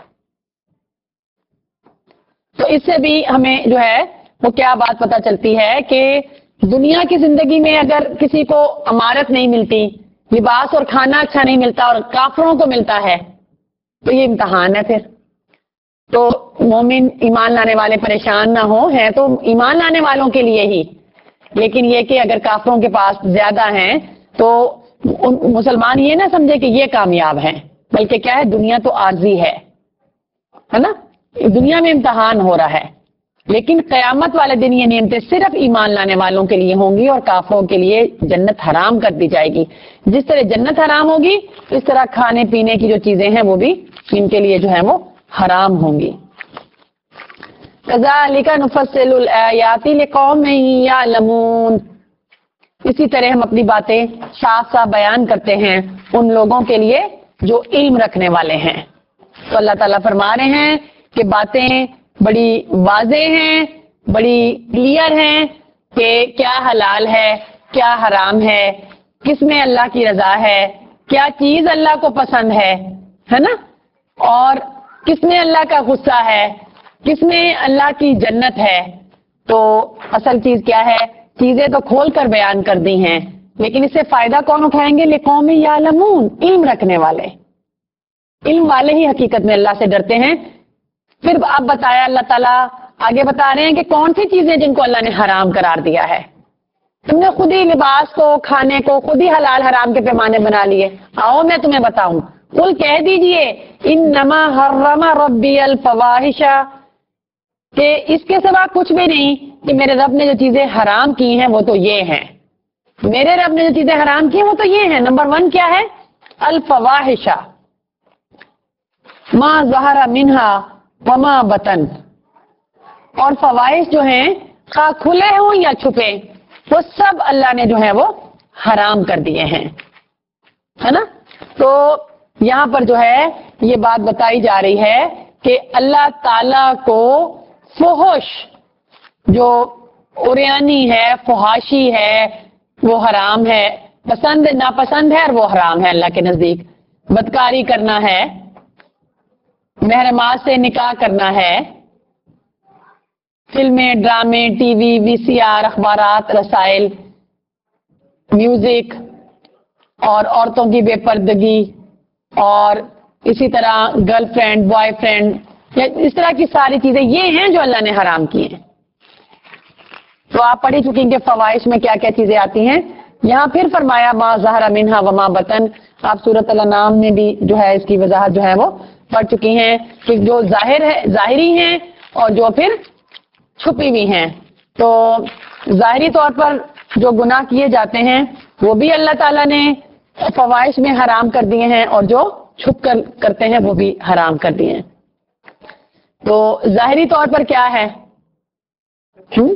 تو اس سے بھی ہمیں جو ہے وہ کیا بات پتہ چلتی ہے کہ دنیا کی زندگی میں اگر کسی کو امارت نہیں ملتی، لباس اور کھانا اچھا نہیں ملتا اور کافروں کو ملتا ہے تو یہ امتحان ہے. پھر تو مومن ایمان لانے والے پریشان نہ ہو، ہیں تو ایمان لانے والوں کے لیے ہی، لیکن یہ کہ اگر کافروں کے پاس زیادہ ہیں تو مسلمان یہ نہ سمجھے کہ یہ کامیاب ہیں، بلکہ کیا ہے دنیا تو عارضی ہے ہے نا. دنیا میں امتحان ہو رہا ہے، لیکن قیامت والے دن یہ نعمتیں صرف ایمان لانے والوں کے لیے ہوں گی اور کافروں کے لیے جنت حرام کر دی جائے گی. جس طرح جنت حرام ہوگی اس طرح کھانے پینے کی جو چیزیں ہیں وہ بھی ان کے لیے جو ہے وہ حرام ہوں گی. کذالک نفصل الآیات لقوم یعلمون. اسی طرح ہم اپنی باتیں صاف صاف بیان کرتے ہیں ان لوگوں کے لیے جو علم رکھنے والے ہیں. تو اللہ تعالیٰ فرما رہے ہیں کہ باتیں بڑی واضح ہیں، بڑی کلیئر ہیں کہ کیا حلال ہے، کیا حرام ہے، کس میں اللہ کی رضا ہے، کیا چیز اللہ کو پسند ہے ہے نا، اور کس میں اللہ کا غصہ ہے، کس میں اللہ کی جنت ہے. تو اصل چیز کیا ہے؟ چیزیں تو کھول کر بیان کر دی ہیں، لیکن اس سے فائدہ کون اٹھائیں گے؟ لقوم یعلمون، علم رکھنے والے. علم والے ہی حقیقت میں اللہ سے ڈرتے ہیں. پھر اب بتایا اللہ تعالیٰ آگے بتا رہے ہیں کہ کون سی چیزیں جن کو اللہ نے حرام قرار دیا ہے. تم نے خود ہی لباس کو، کھانے کو خود ہی حلال حرام کے پیمانے بنا لیے. آؤ میں تمہیں بتاؤں. قل کہہ دیجئے انما حرم ربی الفواحش، کہ اس کے سوا کچھ بھی نہیں کہ میرے رب نے جو چیزیں حرام کی ہیں وہ تو یہ ہیں. میرے رب نے جو چیزیں حرام کی ہیں وہ تو یہ ہیں. نمبر ون کیا ہے؟ الفواحش ما ظہر منہا وما بطن. اور فواحش جو ہیں خواہ کھلے ہوں یا چھپے وہ سب اللہ نے جو ہے وہ حرام کر دیے ہیں، ہے نا. تو یہاں پر جو ہے یہ بات بتائی جا رہی ہے کہ اللہ تعالی کو فحش جو اوریانی ہے، فحاشی ہے، وہ حرام ہے. پسند ناپسند ہے اور وہ حرام ہے اللہ کے نزدیک. بدکاری کرنا ہے، محرمات سے نکاح کرنا ہے، فلمیں، ڈرامے، ٹی وی، وی سی آر، اخبارات، رسائل، میوزک اور عورتوں کی بے پردگی اور اسی طرح گرل فرینڈ، بوائے فرینڈ، یا اس طرح کی ساری چیزیں یہ ہیں جو اللہ نے حرام کی ہیں. تو آپ پڑھی چکی ہیں کہ فواحش میں کیا کیا چیزیں آتی ہیں. یہاں پھر فرمایا ما ظہر منہا وما بطن. آپ سورۃ الانعام میں بھی جو ہے اس کی وضاحت جو ہے وہ پڑھ چکی ہیں کہ جو ظاہر ہے، ظاہری ہیں اور جو پھر چھپی ہوئی ہیں. تو ظاہری طور پر جو گناہ کیے جاتے ہیں وہ بھی اللہ تعالیٰ نے فواحش میں حرام کر دیے ہیں اور جو چھپ کر کرتے ہیں وہ بھی حرام کر دیے ہیں. تو ظاہری طور پر کیا ہے؟ ہم؟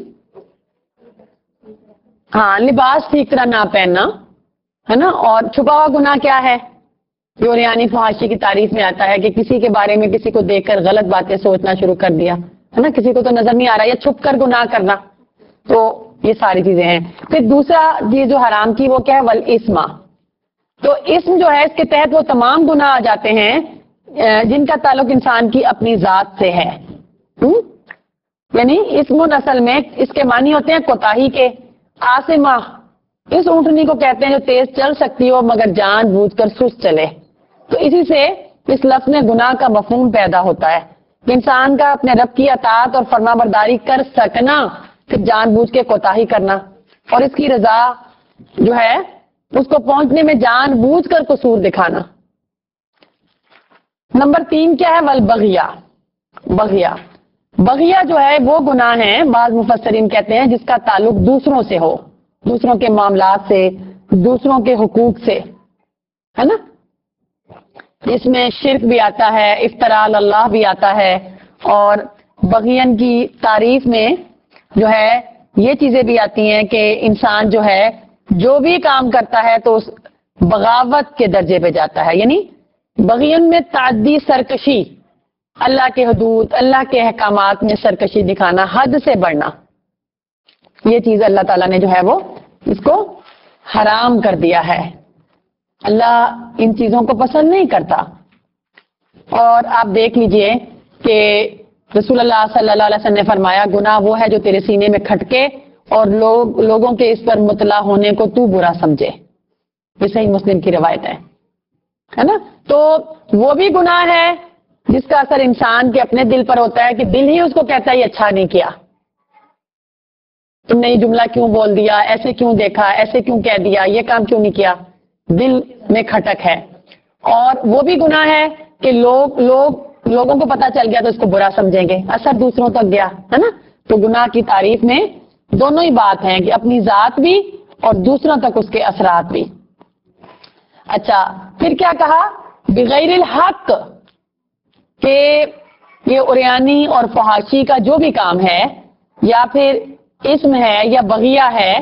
ہاں، لباس ٹھیک طرح نہ پہننا، ہے نا. اور چھپا ہوا گناہ کیا ہے؟ جو ریانی فحاشی کی تعریف میں آتا ہے کہ کسی کے بارے میں کسی کو دیکھ کر غلط باتیں سوچنا شروع کر دیا، ہے نا. کسی کو تو نظر نہیں آ رہا، یا چھپ کر گناہ کرنا. تو یہ ساری چیزیں ہیں. پھر دوسرا یہ جو حرام کی وہ کیا ہے؟ والاسم. تو اسم جو ہے اس کے تحت وہ تمام گناہ آ جاتے ہیں جن کا تعلق انسان کی اپنی ذات سے ہے. یعنی اسم اصل میں اس کے معنی ہوتے ہیں کوتاہی کے. آسمہ اس اونٹنی کو کہتے ہیں جو تیز چل سکتی ہو مگر جان بوجھ کر سست چلے. تو اسی سے اس لفظ میں گناہ کا مفہوم پیدا ہوتا ہے کہ انسان کا اپنے رب کی اطاعت اور فرما برداری کر سکنا، پھر جان بوجھ کے کوتاہی کرنا، اور اس کی رضا جو ہے اس کو پہنچنے میں جان بوجھ کر قصور دکھانا. نمبر تین کیا ہے؟ والبغیہ، بغیہ بغیہ جو ہے وہ گناہ ہے، بعض مفسرین کہتے ہیں جس کا تعلق دوسروں سے ہو، دوسروں کے معاملات سے، دوسروں کے حقوق سے، ہے نا؟ اس میں شرک بھی آتا ہے، افتراء علی اللہ بھی آتا ہے، اور بغین کی تعریف میں جو ہے یہ چیزیں بھی آتی ہیں کہ انسان جو ہے جو بھی کام کرتا ہے تو اس بغاوت کے درجے پہ جاتا ہے، یعنی بغین میں تعدی، سرکشی، اللہ کے حدود، اللہ کے احکامات میں سرکشی دکھانا، حد سے بڑھنا، یہ چیز اللہ تعالیٰ نے جو ہے وہ اس کو حرام کر دیا ہے۔ اللہ ان چیزوں کو پسند نہیں کرتا۔ اور آپ دیکھ لیجئے کہ رسول اللہ صلی اللہ علیہ وسلم نے فرمایا گناہ وہ ہے جو تیرے سینے میں کھٹکے اور لوگ لوگوں کے اس پر مطلع ہونے کو تو برا سمجھے، یہ صحیح مسلم کی روایت ہے، ہے نا؟ تو وہ بھی گناہ ہے جس کا اثر انسان کے اپنے دل پر ہوتا ہے کہ دل ہی اس کو کہتا ہے یہ اچھا نہیں کیا، تم نے یہ جملہ کیوں بول دیا، ایسے کیوں دیکھا، ایسے کیوں کہہ دیا، یہ کام کیوں نہیں کیا، دل میں کھٹک ہے۔ اور وہ بھی گناہ ہے کہ لوگ لوگ لوگوں کو پتا چل گیا تو اس کو برا سمجھیں گے، اثر دوسروں تک گیا، ہے نا؟ تو گناہ کی تعریف میں دونوں ہی بات ہیں کہ اپنی ذات بھی اور دوسروں تک اس کے اثرات بھی۔ اچھا، پھر کیا کہا؟ بغیر الحق، کہ یہ عریانی اور فحاشی کا جو بھی کام ہے یا پھر اسم ہے یا بغیہ ہے،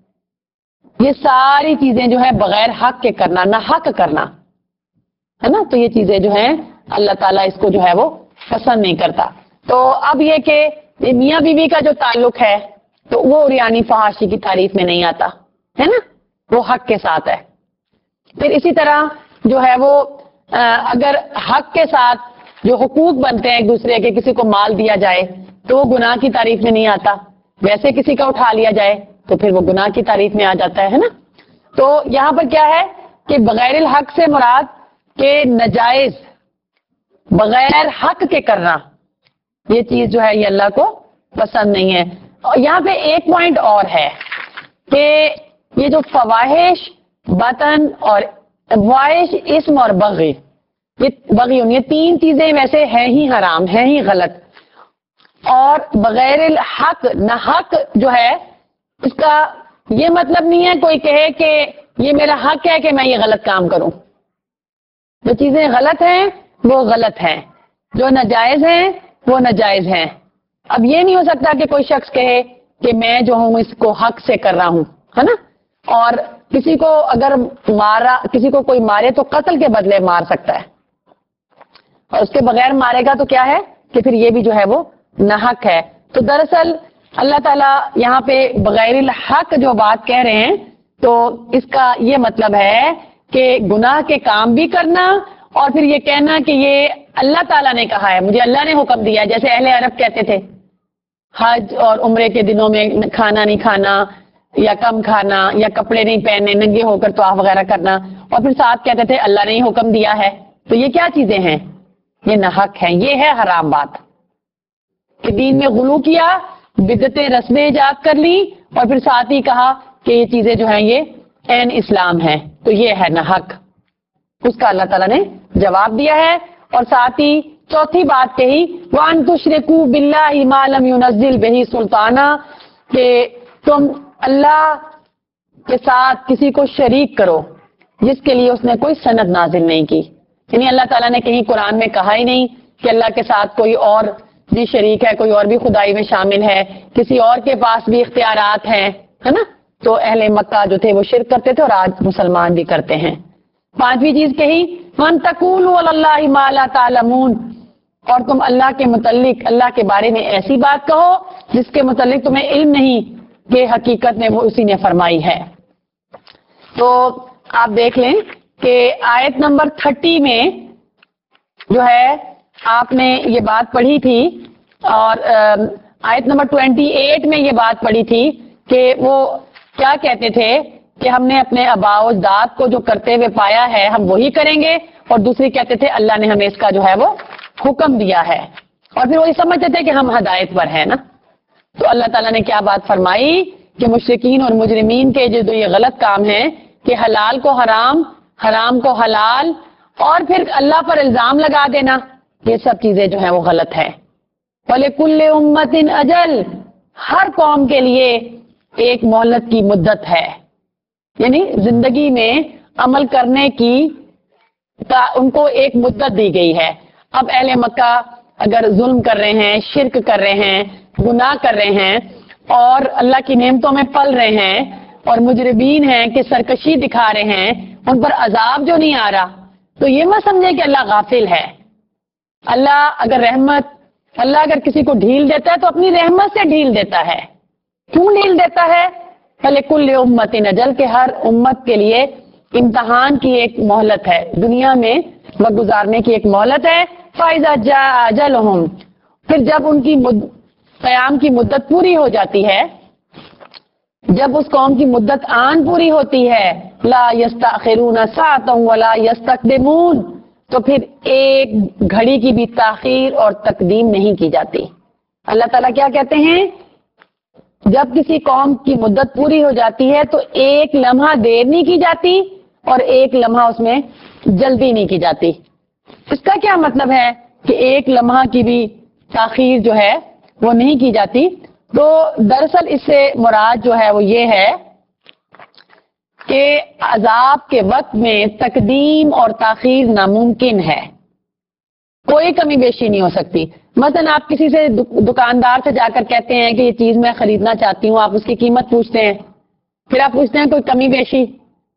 یہ ساری چیزیں جو ہے بغیر حق کے کرنا، نہ حق کرنا، ہے نا؟ تو یہ چیزیں جو ہیں اللہ تعالیٰ اس کو جو ہے وہ پسند نہیں کرتا۔ تو اب یہ کہ یہ میاں بیوی کا جو تعلق ہے تو وہ عریانی فحاشی کی تعریف میں نہیں آتا، ہے نا؟ وہ حق کے ساتھ ہے۔ پھر اسی طرح جو ہے وہ اگر حق کے ساتھ جو حقوق بنتے ہیں ایک دوسرے کے، کسی کو مال دیا جائے تو وہ گناہ کی تعریف میں نہیں آتا، ویسے کسی کا اٹھا لیا جائے تو پھر وہ گناہ کی تعریف میں آ جاتا ہے نا؟ تو یہاں پر کیا ہے کہ بغیر الحق سے مراد کہ ناجائز، بغیر حق کے کرنا، یہ چیز جو ہے یہ اللہ کو پسند نہیں ہے۔ اور یہاں پہ ایک پوائنٹ اور ہے کہ یہ جو فواحش، بطن اور فواحش، اسم اور بغی، یہ بغی یہ تین چیزیں ویسے ہیں ہی حرام، ہیں ہی غلط، اور بغیر الحق، نہ حق جو ہے اس کا یہ مطلب نہیں ہے کوئی کہے کہ یہ میرا حق ہے کہ میں یہ غلط کام کروں۔ جو چیزیں غلط ہیں وہ غلط ہیں، جو ناجائز ہیں وہ ناجائز ہیں۔ اب یہ نہیں ہو سکتا کہ کوئی شخص کہے کہ میں جو ہوں اس کو حق سے کر رہا ہوں، ہے نا؟ اور کسی کو اگر مارا، کسی کو کوئی مارے تو قتل کے بدلے مار سکتا ہے، اور اس کے بغیر مارے گا تو کیا ہے کہ پھر یہ بھی جو ہے وہ ناحق ہے۔ تو دراصل اللہ تعالیٰ یہاں پہ بغیر الحق جو بات کہہ رہے ہیں تو اس کا یہ مطلب ہے کہ گناہ کے کام بھی کرنا اور پھر یہ کہنا کہ یہ اللہ تعالیٰ نے کہا ہے، مجھے اللہ نے حکم دیا ہے، جیسے اہل عرب کہتے تھے حج اور عمرے کے دنوں میں کھانا نہیں کھانا یا کم کھانا یا کپڑے نہیں پہننے، ننگے ہو کر طواف وغیرہ کرنا، اور پھر ساتھ کہتے تھے اللہ نے ہی حکم دیا ہے۔ تو یہ کیا چیزیں ہیں؟ یہ ناحق ہیں، یہ ہے حرام بات کہ دین میں غلو کیا، بدعتیں رسمیں ایجاد کر لی اور پھر ساتھ ہی کہا کہ یہ چیزیں جو ہیں یہ عین اسلام ہے، تو یہ ہے ناحق۔ اس کا اللہ تعالیٰ نے جواب دیا ہے، اور ساتھ ہی چوتھی بات کہی وَأَن تُشْرِكُوا بِاللَّهِ مَا لَمْ يُنَزِّلْ بِهِ سُلْطَانًا، کہ تم اللہ کے ساتھ کسی کو شریک کرو جس کے لیے اس نے کوئی سند نازل نہیں کی، یعنی اللہ تعالیٰ نے کہیں قرآن میں کہا ہی نہیں کہ اللہ کے ساتھ کوئی اور بھی شریک ہے، کوئی اور بھی خدائی میں شامل ہے، کسی اور کے پاس بھی اختیارات ہیں، ہے نا؟ تو اہل مکہ جو تھے وہ شرک کرتے تھے اور آج مسلمان بھی کرتے ہیں۔ پانچویں چیز کہی وَأَن تَقُولُوا عَلَى اللَّهِ مَا لَا تَعْلَمُونَ، اور تم اللہ کے متعلق، اللہ کے بارے میں ایسی بات کہو جس کے متعلق تمہیں علم نہیں کہ حقیقت میں وہ اسی نے فرمائی ہے۔ تو آپ دیکھ لیں کہ آیت نمبر تھرٹی میں جو ہے آپ نے یہ بات پڑھی تھی، اور آیت نمبر ٹوینٹی ایٹ میں یہ بات پڑھی تھی کہ وہ کیا کہتے تھے کہ ہم نے اپنے آباء و اجداد کو جو کرتے ہوئے پایا ہے ہم وہی کریں گے، اور دوسری کہتے تھے اللہ نے ہمیں اس کا جو ہے وہ حکم دیا ہے، اور پھر وہی سمجھتے تھے کہ ہم ہدایت پر ہیں نا۔ تو اللہ تعالیٰ نے کیا بات فرمائی کہ مشرکین اور مجرمین کے جو یہ غلط کام ہے کہ حلال کو حرام، حرام کو حلال اور پھر اللہ پر الزام لگا دینا، یہ سب چیزیں جو ہیں وہ غلط ہے۔ وَلِكُلِّ أُمَّةٍ أَجَلٌ، ہر قوم کے لیے ایک مہلت کی مدت ہے، یعنی زندگی میں عمل کرنے کی ان کو ایک مدت دی گئی ہے۔ اب اہل مکہ اگر ظلم کر رہے ہیں، شرک کر رہے ہیں، گناہ کر رہے ہیں اور اللہ کی نعمتوں میں پل رہے ہیں اور مجرمین ہیں کہ سرکشی دکھا رہے ہیں، ان پر عذاب جو نہیں آ رہا، تو یہ مت سمجھے کہ اللہ غافل ہے۔ اللہ اگر رحمت اللہ اگر کسی کو ڈھیل دیتا ہے تو اپنی رحمت سے ڈھیل دیتا ہے۔ کیوں ڈھیل دیتا ہے؟ فَلِكُلِّ أُمَّةٍ أَجَلٌ، کہ ہر امت کے لیے امتحان کی ایک مہلت ہے، دنیا میں وقت گزارنے کی ایک مہلت ہے۔ فَإِذَا جَاءَ أَجَلُهُمْ، پھر جب ان کی مد... قیام کی مدت پوری ہو جاتی ہے، جب اس قوم کی مدت آن پوری ہوتی ہے، لا يستأخرون ساعة ولا يستقدمون، تو پھر ایک گھڑی کی بھی تاخیر اور تقدیم نہیں کی جاتی۔ اللہ تعالیٰ کیا کہتے ہیں؟ جب کسی قوم کی مدت پوری ہو جاتی ہے تو ایک لمحہ دیر نہیں کی جاتی اور ایک لمحہ اس میں جلدی نہیں کی جاتی۔ اس کا کیا مطلب ہے کہ ایک لمحہ کی بھی تاخیر جو ہے وہ نہیں کی جاتی؟ تو دراصل اس سے مراد جو ہے وہ یہ ہے کہ عذاب کے وقت میں تقدیم اور تاخیر ناممکن ہے، کوئی کمی بیشی نہیں ہو سکتی۔ مثلا آپ کسی سے دکاندار سے جا کر کہتے ہیں کہ یہ چیز میں خریدنا چاہتی ہوں، آپ اس کی قیمت پوچھتے ہیں، پھر آپ پوچھتے ہیں کوئی کمی بیشی،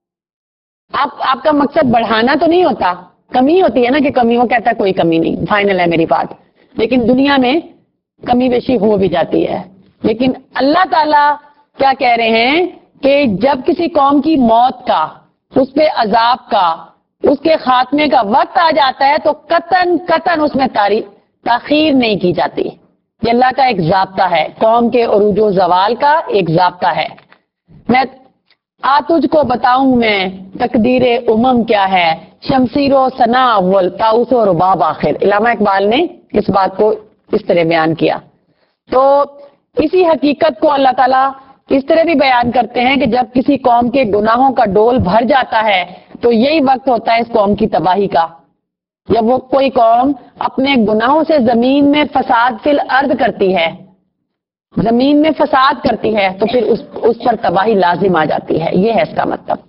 آپ آپ کا مقصد بڑھانا تو نہیں ہوتا، کمی ہوتی ہے نا کہ کمی، وہ کہتا ہے کوئی کمی نہیں، فائنل ہے میری بات، لیکن دنیا میں کمی بیشی ہو بھی جاتی ہے۔ لیکن اللہ تعالیٰ کیا کہہ رہے ہیں کہ جب کسی قوم کی موت کا، اس پہ عذاب کا، اس کے خاتمے کا وقت آ جاتا ہے تو قطعاً قطعاً اس میں تاخیر نہیں کی جاتی۔ یہ اللہ کا ایک ضابطہ ہے، قوم کے عروج و زوال کا ایک ضابطہ ہے۔ میں آ تجھ کو بتاؤں میں تقدیر امم کیا ہے، شمشیر و ثنا اول، طاؤس و رباب آخر۔ علامہ اقبال نے اس بات کو اس طرح بیان کیا۔ تو اسی حقیقت کو اللہ تعالیٰ اس طرح بھی بیان کرتے ہیں کہ جب کسی قوم کے گناہوں کا ڈول بھر جاتا ہے تو یہی وقت ہوتا ہے اس قوم کی تباہی کا۔ جب وہ کوئی قوم اپنے گناہوں سے زمین میں فساد فی الارض کرتی ہے، زمین میں فساد کرتی ہے، تو پھر اس, اس پر تباہی لازم آ جاتی ہے، یہ ہے اس کا مطلب۔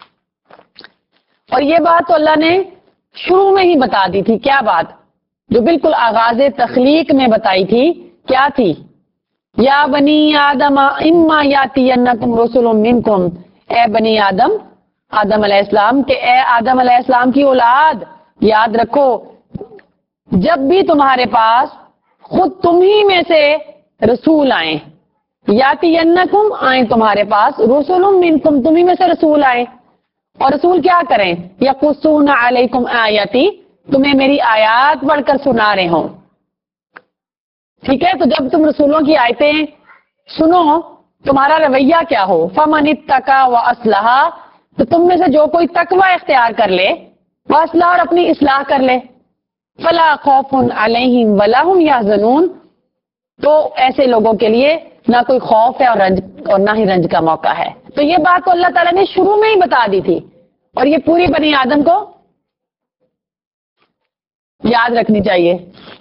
اور یہ بات تو اللہ نے شروع میں ہی بتا دی تھی۔ کیا بات؟ جو بالکل آغاز تخلیق میں بتائی تھی، کیا تھی؟ یا بنی آدم اما یاتینکم رسل منکم، اے بنی آدم، آدم علیہ السلام، کہ اے آدم علیہ السلام کی اولاد، یاد رکھو جب بھی تمہارے پاس خود تم ہی میں سے رسول آئیں، یاتینکم آئیں تمہارے پاس، رسل منکم تم ہی میں سے رسول آئیں، اور رسول کیا کریں؟ یقصون علیکم آیاتی، تمہیں میری آیات پڑھ کر سنا رہے ہوں۔ ٹھیک ہے، تو جب تم رسولوں کی آیتیں سنو تمہارا رویہ کیا ہو؟ فمن اتقى واصلح، تو تم میں سے جو کوئی تقوی اختیار کر لے، واصلح اور اپنی اصلاح کر لے، فلا خوف علیہم ولا هم يحزنون، تو ایسے لوگوں کے لیے نہ کوئی خوف ہے اور رنج اور نہ ہی رنج کا موقع ہے۔ تو یہ بات تو اللہ تعالیٰ نے شروع میں ہی بتا دی تھی، اور یہ پوری بنی آدم کو یاد رکھنی چاہیے۔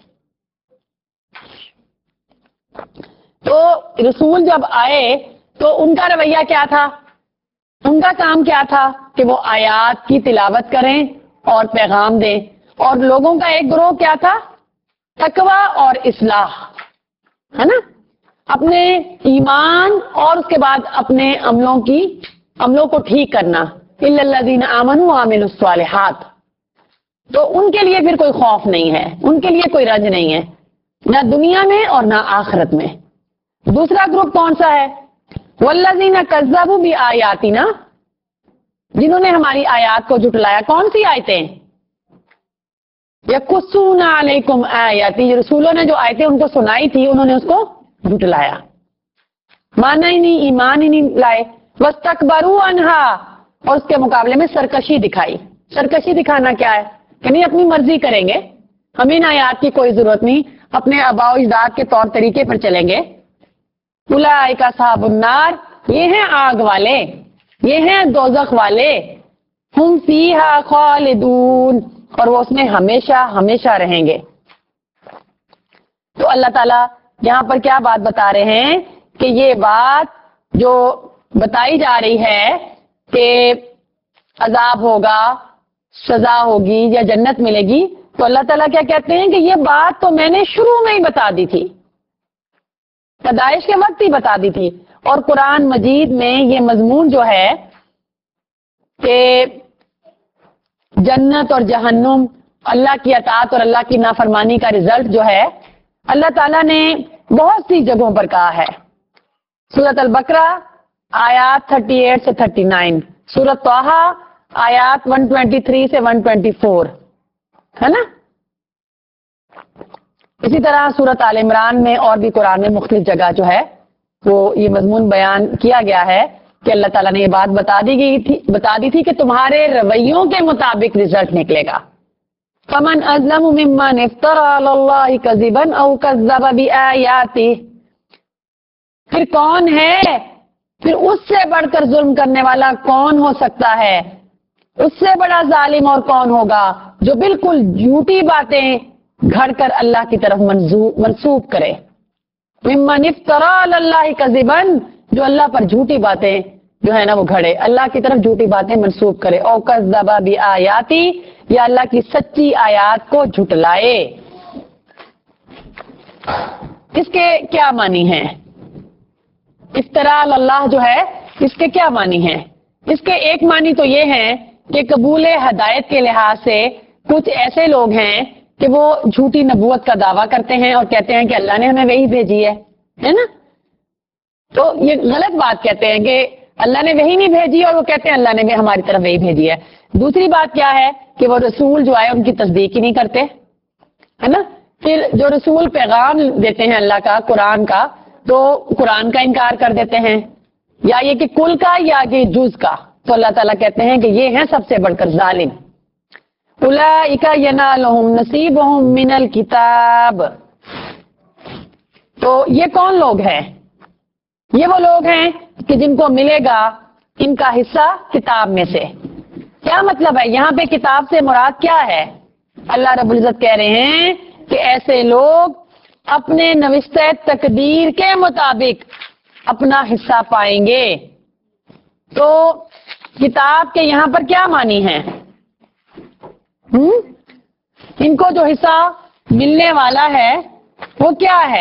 تو رسول جب آئے تو ان کا رویہ کیا تھا؟ ان کا کام کیا تھا کہ وہ آیات کی تلاوت کریں اور پیغام دیں، اور لوگوں کا ایک گروہ کیا تھا؟ تقوی اور اصلاح، ہے نا، اپنے ایمان اور اس کے بعد اپنے عملوں کی عملوں کو ٹھیک کرنا، الا الذین آمنوا وعملوا الصالحات۔ تو ان کے لیے پھر کوئی خوف نہیں ہے، ان کے لیے کوئی رنج نہیں ہے، نہ دنیا میں اور نہ آخرت میں۔ دوسرا گروپ کون سا ہے؟ والذین کذبوا بآیاتنا، جنہوں نے ہماری آیات کو جھٹلایا۔ کون سی آیتیں؟ یقصون علیکم آیاتی، رسولوں نے جو آیتیں ان کو سنائی تھی انہوں نے اس کو جھٹلایا، مانا ہی نہیں، ایمان ہی نہیں لائے۔ واستکبروا عنہا، اور اس کے مقابلے میں سرکشی دکھائی۔ سرکشی دکھانا کیا ہے؟ کہ نہیں اپنی مرضی کریں گے، ہمیں ان آیات کی کوئی ضرورت نہیں، اپنے آباء و اجداد کے طور طریقے پر چلیں گے۔ اولئک اصحاب النار، یہ ہیں آگ والے، یہ ہیں دوزخ والے، ہم فیہا خالدون، اور وہ اس میں ہمیشہ ہمیشہ رہیں گے. تو اللہ تعالیٰ یہاں پر کیا بات بتا رہے ہیں کہ یہ بات جو بتائی جا رہی ہے کہ عذاب ہوگا، سزا ہوگی یا جنت ملے گی، تو اللہ تعالیٰ کیا کہتے ہیں کہ یہ بات تو میں نے شروع میں ہی بتا دی تھی، پیدائش کے وقت ہی بتا دی تھی. اور قرآن مجید میں یہ مضمون جو ہے کہ جنت اور جہنم، اللہ کی اطاعت اور اللہ کی نافرمانی کا رزلٹ جو ہے، اللہ تعالیٰ نے بہت سی جگہوں پر کہا ہے. سورۃ البقرہ آیات اڑتیس سے انتیس، سورۃ طٰہٰ آیات ایک سو تیئیس سے ایک سو چوبیس، ہے نا. اسی طرح سورۃ آل عمران میں اور بھی قرآن میں مختلف جگہ جو ہے وہ یہ مضمون بیان کیا گیا ہے کہ اللہ تعالیٰ نے یہ بات بتا دی گئی تھی بتا دی تھی کہ تمہارے رویوں کے مطابق رزلٹ نکلے گا. فمن اظلم ممن افترى على الله كذبا او كذب بآياته، پھر کون ہے، پھر اس سے بڑھ کر ظلم کرنے والا کون ہو سکتا ہے، اس سے بڑا ظالم اور کون ہوگا جو بالکل جھوٹی باتیں گھڑ کر اللہ کی طرف منسوب کرے. ممن افترى على الله كذبا، جو اللہ پر جھوٹی باتیں جو ہے نا وہ گھڑے، اللہ کی طرف جھوٹی باتیں منسوب کرے. او کذب بآیاتی، یا اللہ کی سچی آیات کو جھٹلائے. اس کے کیا معنی ہیں؟ افتراء اللہ جو ہے اس کے کیا معنی ہیں؟ اس کے ایک معنی تو یہ ہے کہ قبول ہدایت کے لحاظ سے کچھ ایسے لوگ ہیں کہ وہ جھوٹی نبوت کا دعویٰ کرتے ہیں اور کہتے ہیں کہ اللہ نے ہمیں وہی بھیجی ہے ہے نا. تو یہ غلط بات کہتے ہیں کہ اللہ نے وہی نہیں بھیجی، اور وہ کہتے ہیں اللہ نے بھی ہماری طرف وہی بھیجی ہے. دوسری بات کیا ہے کہ وہ رسول جو آئے ان کی تصدیق ہی نہیں کرتے، ہے نا. پھر جو رسول پیغام دیتے ہیں اللہ کا، قرآن کا، تو قرآن کا انکار کر دیتے ہیں، یا یہ کہ کل کا یا کہ جز کا. تو اللہ تعالیٰ کہتے ہیں کہ یہ ہیں سب سے بڑھ کر ظالم. اولئک ینالہم نصیبہم من الکتاب. تو یہ کون لوگ ہیں؟ یہ وہ لوگ ہیں کہ جن کو ملے گا ان کا حصہ کتاب میں سے. کیا مطلب ہے یہاں پہ کتاب سے مراد کیا ہے؟ اللہ رب العزت کہہ رہے ہیں کہ ایسے لوگ اپنے نوشتہ تقدیر کے مطابق اپنا حصہ پائیں گے. تو کتاب کے یہاں پر کیا معنی ہے؟ ہم؟ ان کو جو حصہ ملنے والا ہے وہ کیا ہے؟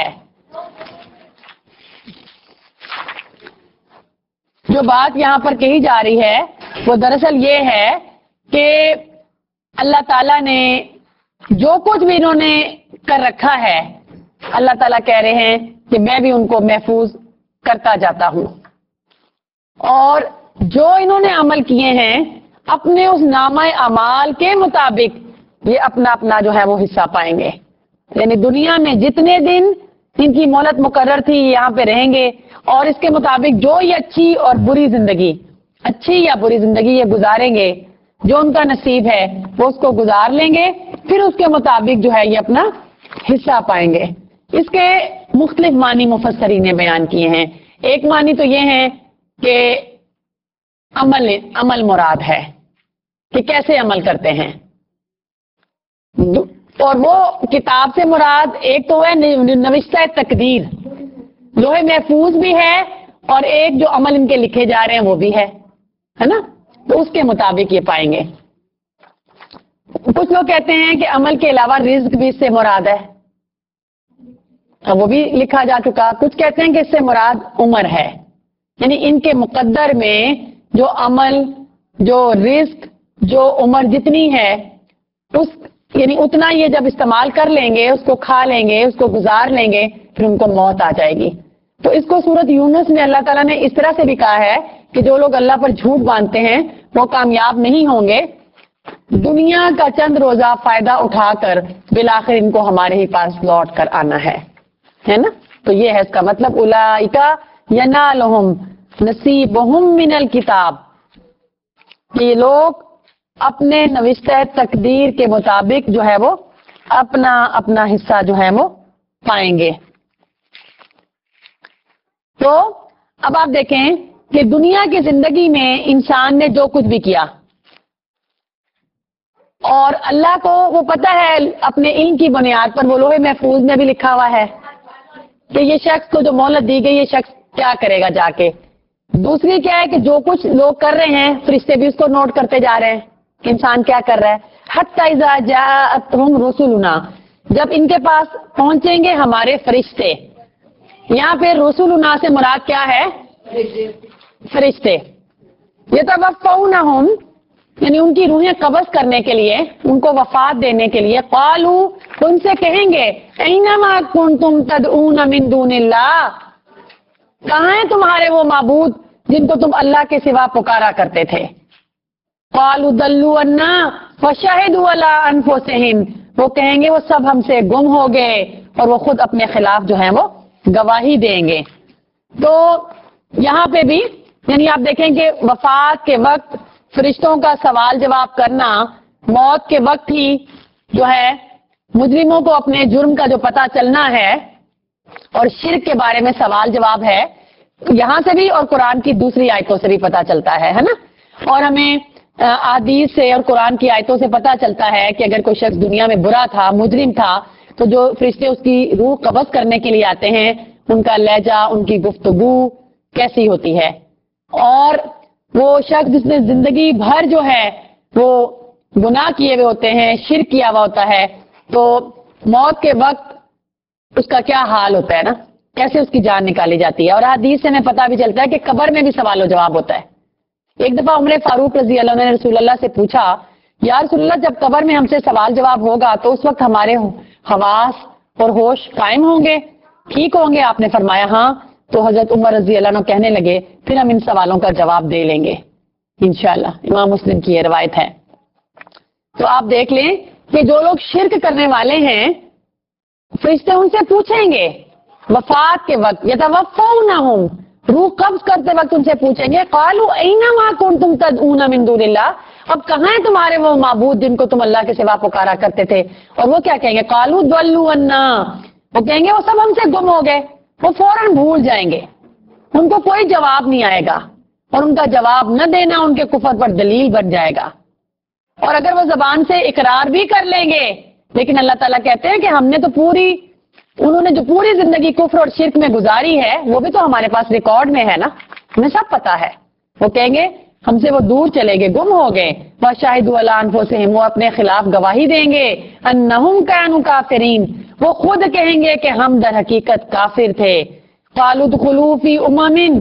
جو بات یہاں پر کہی جا رہی ہے وہ دراصل یہ ہے کہ اللہ تعالیٰ نے جو کچھ بھی انہوں نے کر رکھا ہے، اللہ تعالیٰ کہہ رہے ہیں کہ میں بھی ان کو محفوظ کرتا جاتا ہوں، اور جو انہوں نے عمل کیے ہیں اپنے اس نامہ اعمال کے مطابق یہ اپنا اپنا جو ہے وہ حصہ پائیں گے. یعنی دنیا میں جتنے دن ان کی مہلت مقرر تھی یہاں پہ رہیں گے، اور اس کے مطابق جو یہ اچھی اور بری زندگی، اچھی یا بری زندگی یہ گزاریں گے، جو ان کا نصیب ہے وہ اس کو گزار لیں گے، پھر اس کے مطابق جو ہے یہ اپنا حصہ پائیں گے. اس کے مختلف معنی مفسرین نے بیان کیے ہیں. ایک معنی تو یہ ہے کہ عمل عمل مراد ہے کہ کیسے عمل کرتے ہیں، اور وہ کتاب سے مراد ایک تو ہے نوشتہ تقدیر، لوح محفوظ بھی ہے، اور ایک جو عمل ان کے لکھے جا رہے ہیں وہ بھی ہے ہے نا. تو اس کے مطابق یہ پائیں گے. کچھ لوگ کہتے ہیں کہ عمل کے علاوہ رزق بھی اس سے مراد ہے، وہ بھی لکھا جا چکا. کچھ کہتے ہیں کہ اس سے مراد عمر ہے، یعنی ان کے مقدر میں جو عمل، جو رزق، جو عمر جتنی ہے اس یعنی اتنا یہ جب استعمال کر لیں گے، اس کو کھا لیں گے، اس کو گزار لیں گے، پھر ان کو موت آ جائے گی. تو اس کو سورۃ یونس میں اللہ تعالیٰ نے اس طرح سے بھی کہا ہے کہ جو لوگ اللہ پر جھوٹ باندھتے ہیں وہ کامیاب نہیں ہوں گے. دنیا کا چند روزہ فائدہ اٹھا کر بالآخر ان کو ہمارے ہی پاس لوٹ کر آنا ہے ہے نا. تو یہ ہے اس کا مطلب، اولئک ینالہم نصیبہم من الکتاب، یہ لوگ اپنے نوشتہ تقدیر کے مطابق جو ہے وہ اپنا اپنا حصہ جو ہے وہ پائیں گے. تو اب آپ دیکھیں کہ دنیا کی زندگی میں انسان نے جو کچھ بھی کیا، اور اللہ کو وہ پتہ ہے اپنے علم کی بنیاد پر، وہ لوہے محفوظ میں بھی لکھا ہوا ہے کہ یہ شخص کو جو مہلت دی گئی یہ شخص کیا کرے گا جا کے۔ دوسری کیا ہے کہ جو کچھ لوگ کر رہے ہیں فرشتے بھی اس کو نوٹ کرتے جا رہے ہیں کہ انسان کیا کر رہا ہے۔ حتی اذا جاءتہم رسلنا، جب ان کے پاس پہنچیں گے ہمارے فرشتے۔ یہاں پہ رسولنا سے مراد کیا ہے؟ فرشتے۔ یتوفونہم، یعنی ان کی روحیں قبض کرنے کے لیے، ان کو وفات دینے کے لیے۔ قالوا، ان سے کہیں گے اینما کنتم تدعون من دون اللہ، کہاں ہیں تمہارے وہ معبود جن کو تم اللہ کے سوا پکارا کرتے تھے؟ قالوا ضلوا عنا وشہدوا علی انفسہم، وہ کہیں گے وہ سب ہم سے گم ہو گئے اور وہ خود اپنے خلاف جو ہیں وہ گواہی دیں گے۔ تو یہاں پہ بھی یعنی آپ دیکھیں کہ وفات کے وقت فرشتوں کا سوال جواب کرنا، موت کے وقت ہی جو ہے مجرموں کو اپنے جرم کا جو پتہ چلنا ہے اور شرک کے بارے میں سوال جواب ہے، یہاں سے بھی اور قرآن کی دوسری آیتوں سے بھی پتہ چلتا ہے ہے نا۔ اور ہمیں احادیث سے اور قرآن کی آیتوں سے پتہ چلتا ہے کہ اگر کوئی شخص دنیا میں برا تھا، مجرم تھا، تو جو فرشتے اس کی روح قبض کرنے کے لیے آتے ہیں، ان کا لہجہ، ان کی گفتگو کیسی ہوتی ہے۔ اور وہ شخص جس نے زندگی بھر جو ہے وہ گناہ کیے ہوئے ہوتے ہیں، شرک کیا ہوا ہوتا ہے، تو موت کے وقت اس کا کیا حال ہوتا ہے نا، کیسے اس کی جان نکالی جاتی ہے۔ اور حدیث سے ہمیں پتہ بھی چلتا ہے کہ قبر میں بھی سوال و جواب ہوتا ہے۔ ایک دفعہ عمر فاروق رضی اللہ عنہ نے رسول اللہ سے پوچھا، یا رسول اللہ جب قبر میں ہم سے سوال جواب ہوگا تو اس وقت ہمارے حواس اور ہوش قائم ہوں گے، ٹھیک ہوں گے؟ آپ نے فرمایا ہاں۔ تو حضرت عمر رضی اللہ عنہ کہنے لگے پھر ہم ان سوالوں کا جواب دے لیں گے انشاءاللہ۔ امام مسلم کی یہ روایت ہے۔ تو آپ دیکھ لیں کہ جو لوگ شرک کرنے والے ہیں فرشتے ان سے پوچھیں گے وفات کے وقت، یتوفونہم، روح قبض کرتے وقت ان سے پوچھیں گے، قالوا اینما کنتم تدعون من دون اللہ، اب کہاں ہیں تمہارے وہ معبود جن کو تم اللہ کے سوا پکارا کرتے تھے؟ اور وہ کیا کہیں گے؟ قالوا ضلوا عنا، وہ کہیں گے وہ سب ہم سے گم ہو گئے، وہ فوراً بھول جائیں گے، ان کو کوئی جواب نہیں آئے گا، اور ان کا جواب نہ دینا ان کے کفر پر دلیل بن جائے گا۔ اور اگر وہ زبان سے اقرار بھی کر لیں گے، لیکن اللہ تعالیٰ کہتے ہیں کہ ہم نے تو پوری انہوں نے جو پوری زندگی کفر اور شرک میں گزاری ہے وہ بھی تو ہمارے پاس ریکارڈ میں ہے نا، ہمیں سب پتا ہے۔ وہ کہیں گے ہم سے وہ دور چلے گئے، گم ہو گئے۔ وَشَهِدُوا عَلَىٰ أَنفُسِهِمْ، وہ اپنے خلاف گواہی دیں گے، أَنَّهُمْ كَانُوا كَافِرِينَ، وہ خود کہیں گے کہ ہم در حقیقت کافر تھے۔ قَالُوا ادْخُلُوا فِي أُمَمٍ،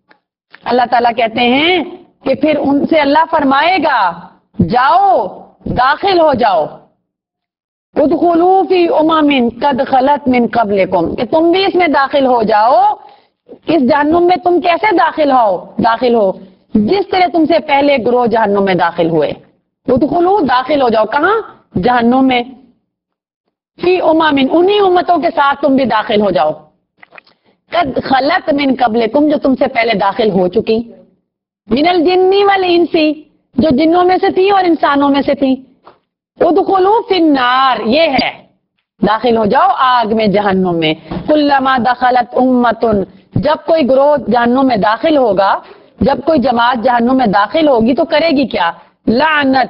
اللہ تعالیٰ کہتے ہیں کہ پھر ان سے اللہ فرمائے گا جاؤ داخل ہو جاؤ، ادخلوا فی امم قد خلت من قبلکم، کہ تم بھی اس میں داخل ہو جاؤ۔ اس جہنم میں تم کیسے داخل ہو داخل ہو جس طرح تم سے پہلے گروہ جہنم میں داخل ہوئے۔ ادخلوا، داخل ہو جاؤ، کہاں؟ جہنم میں۔ فی امم، انہی امتوں کے ساتھ تم بھی داخل ہو جاؤ۔ قد خلت من قبلکم، جو تم سے پہلے داخل ہو چکی، من الجن والانس، جو جنوں میں سے تھی اور انسانوں میں سے تھی۔ ادخلوا فی النار، یہ ہے داخل ہو جاؤ آگ میں، جہنم میں۔ کلما دخلت امت، جب کوئی گروہ جہنم میں داخل ہوگا، جب کوئی جماعت جہنم میں داخل ہوگی تو کرے گی کیا؟ لعنت،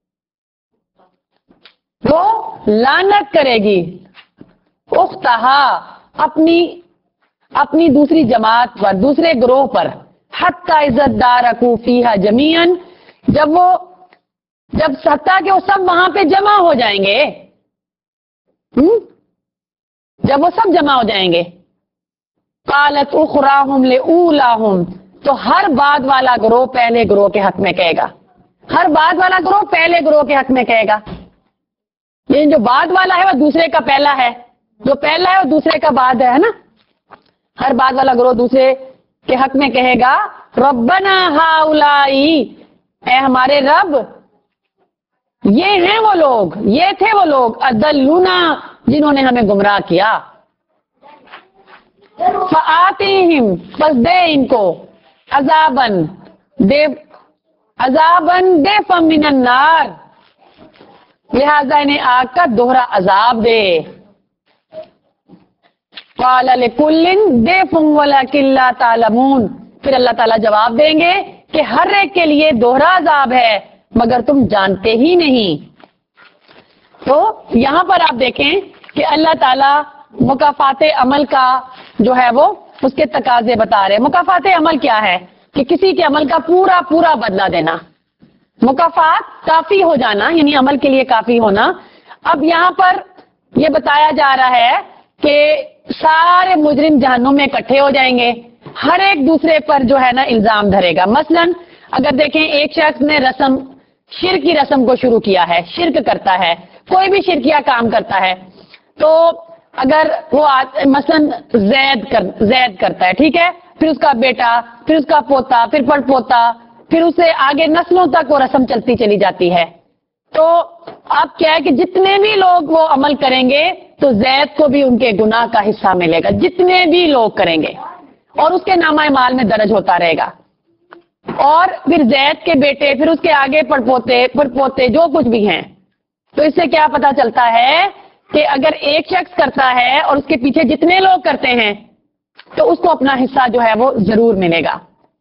وہ لعنت کرے گی اختہا، اپنی اپنی دوسری جماعت پر، دوسرے گروہ پر۔ حتی اذا ادارکوا فیہا جمیعا، جب وہ جب ستا کہ وہ سب وہاں پہ جمع ہو جائیں گے، ہم؟ جب وہ سب جمع ہو جائیں گے، قالت اخراہم لاولاہم، تو ہر بعد والا گروہ پہلے گروہ کے حق میں کہے گا، ہر بعد والا گروہ پہلے گروہ کے حق میں کہے گا۔ لیکن جو بعد والا ہے وہ دوسرے کا پہلا ہے، جو پہلا ہے وہ دوسرے کا بعد ہے نا۔ ہر بعد والا گروہ دوسرے کے حق میں کہے گا ربنا ہاؤلائی، اے ہمارے رب، یہ ہیں وہ لوگ، یہ تھے وہ لوگ، اضلونا، جنہوں نے ہمیں گمراہ کیا۔ فآتیہم، پس دے ان کو، عذابن، دے عذابن ضعفا من النار، لہذا انہیں آگ کا دوہرا عذاب دے۔ قال لکل ضعف ولکن لا تعلمون، پھر اللہ تعالیٰ جواب دیں گے کہ ہر ایک کے لیے دوہرا عذاب ہے مگر تم جانتے ہی نہیں۔ تو یہاں پر آپ دیکھیں کہ اللہ تعالیٰ مکافات عمل کا جو ہے وہ اس کے تقاضے بتا رہے ہیں. مکافات عمل کیا ہے؟ کہ کسی کے عمل کا پورا پورا بدلہ دینا. مکافات کافی ہو جانا یعنی عمل کے لیے کافی ہونا. اب یہاں پر یہ بتایا جا رہا ہے کہ سارے مجرم جہنم میں اکٹھے ہو جائیں گے, ہر ایک دوسرے پر جو ہے نا الزام دھرے گا. مثلا اگر دیکھیں ایک شخص نے رسم شرک کی رسم کو شروع کیا ہے, شرک کرتا ہے, کوئی بھی شرکیہ کام کرتا ہے, تو اگر وہ مثلا زید کر زید کرتا ہے, ٹھیک ہے, پھر اس کا بیٹا, پھر اس کا پوتا, پھر پڑ پوتا, پھر اسے آگے نسلوں تک وہ رسم چلتی چلی جاتی ہے. تو اب کیا ہے کہ جتنے بھی لوگ وہ عمل کریں گے تو زید کو بھی ان کے گناہ کا حصہ ملے گا, جتنے بھی لوگ کریں گے, اور اس کے نامہ مال میں درج ہوتا رہے گا. اور پھر زید کے بیٹے, پھر اس کے آگے پڑ پوتے, پڑ پوتے جو کچھ بھی ہیں. تو اس سے کیا پتا چلتا ہے کہ اگر ایک شخص کرتا ہے اور اس کے پیچھے جتنے لوگ کرتے ہیں تو اس کو اپنا حصہ جو ہے وہ ضرور ملے گا.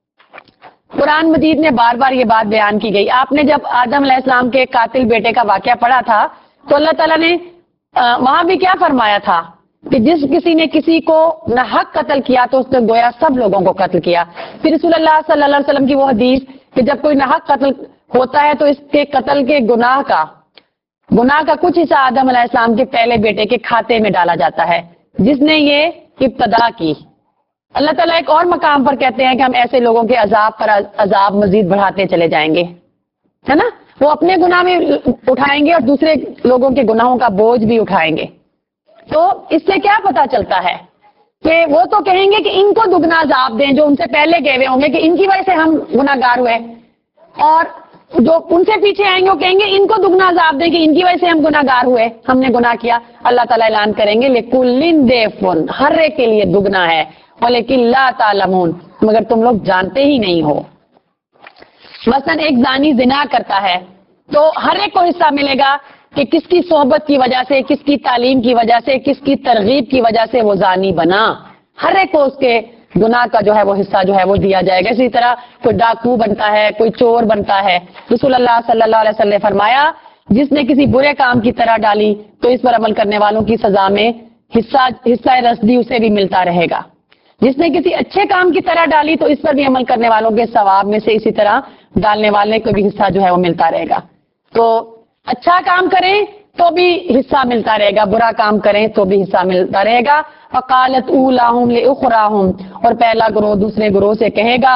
قرآن مجید میں بار بار یہ بات بیان کی گئی. آپ نے جب آدم علیہ السلام کے قاتل بیٹے کا واقعہ پڑھا تھا تو اللہ تعالیٰ نے وہاں بھی کیا فرمایا تھا کہ جس کسی نے کسی کو ناحق قتل کیا تو اس نے گویا سب لوگوں کو قتل کیا. پھر رسول اللہ صلی اللہ علیہ وسلم کی وہ حدیث کہ جب کوئی ناحق قتل ہوتا ہے تو اس کے قتل کے گناہ کا گناہ کا کچھ حصہ آدم علیہ السلام کے پہلے بیٹے کے کھاتے میں ڈالا جاتا ہے جس نے یہ ابتدا کی. اللہ تعالیٰ ایک اور مقام پر کہتے ہیں کہ ہم ایسے لوگوں کے عذاب پر عذاب مزید بڑھاتے چلے جائیں گے, ہے نا. وہ اپنے گناہ میں اٹھائیں گے اور دوسرے لوگوں کے گناہوں کا بوجھ بھی اٹھائیں گے. تو اس سے کیا پتا چلتا ہے کہ وہ تو کہیں گے کہ ان کو دگنا عذاب دیں جو ان سے پہلے گئے ہوئے ہوں گے کہ ان کی وجہ سے ہم گناہ گار ہوئے, اور جو ان سے پیچھے آئیں گے وہ کہیں گے ان کو دگنا عذاب دیں کہ ان کی وجہ سے ہم گناہ گار ہوئے, ہم نے گناہ کیا. اللہ تعالیٰ اعلان کریں گے لِكُلٍّ ضِعْفٌ, ہر ایک کے لیے دگنا ہے, وَلَكِنْ لَا تَعْلَمُونَ, مگر تم لوگ جانتے ہی نہیں ہو. مثلا ایک زانی زنا کرتا ہے تو ہر ایک کو حصہ ملے گا کہ کس کی صحبت کی وجہ سے, کس کی تعلیم کی وجہ سے, کس کی ترغیب کی وجہ سے وہ زانی بنا. ہر ایک کو اس کے گناہ کا جو ہے وہ حصہ جو ہے وہ دیا جائے گا. اسی طرح کوئی ڈاکو بنتا ہے, کوئی چور بنتا ہے. رسول اللہ صلی اللہ علیہ وسلم نے فرمایا جس نے کسی برے کام کی طرح ڈالی تو اس پر عمل کرنے والوں کی سزا میں حصہ حصہ رسدی اسے بھی ملتا رہے گا. جس نے کسی اچھے کام کی طرح ڈالی تو اس پر بھی عمل کرنے والوں کے ثواب میں سے اسی طرح ڈالنے والے کو بھی حصہ جو ہے وہ ملتا رہے گا. تو اچھا کام کریں تو بھی حصہ ملتا رہے گا, برا کام کریں تو بھی حصہ ملتا رہے گا. فقالت اولاہم لاخراہم, اور پہلا گروہ دوسرے گروہ سے کہے گا,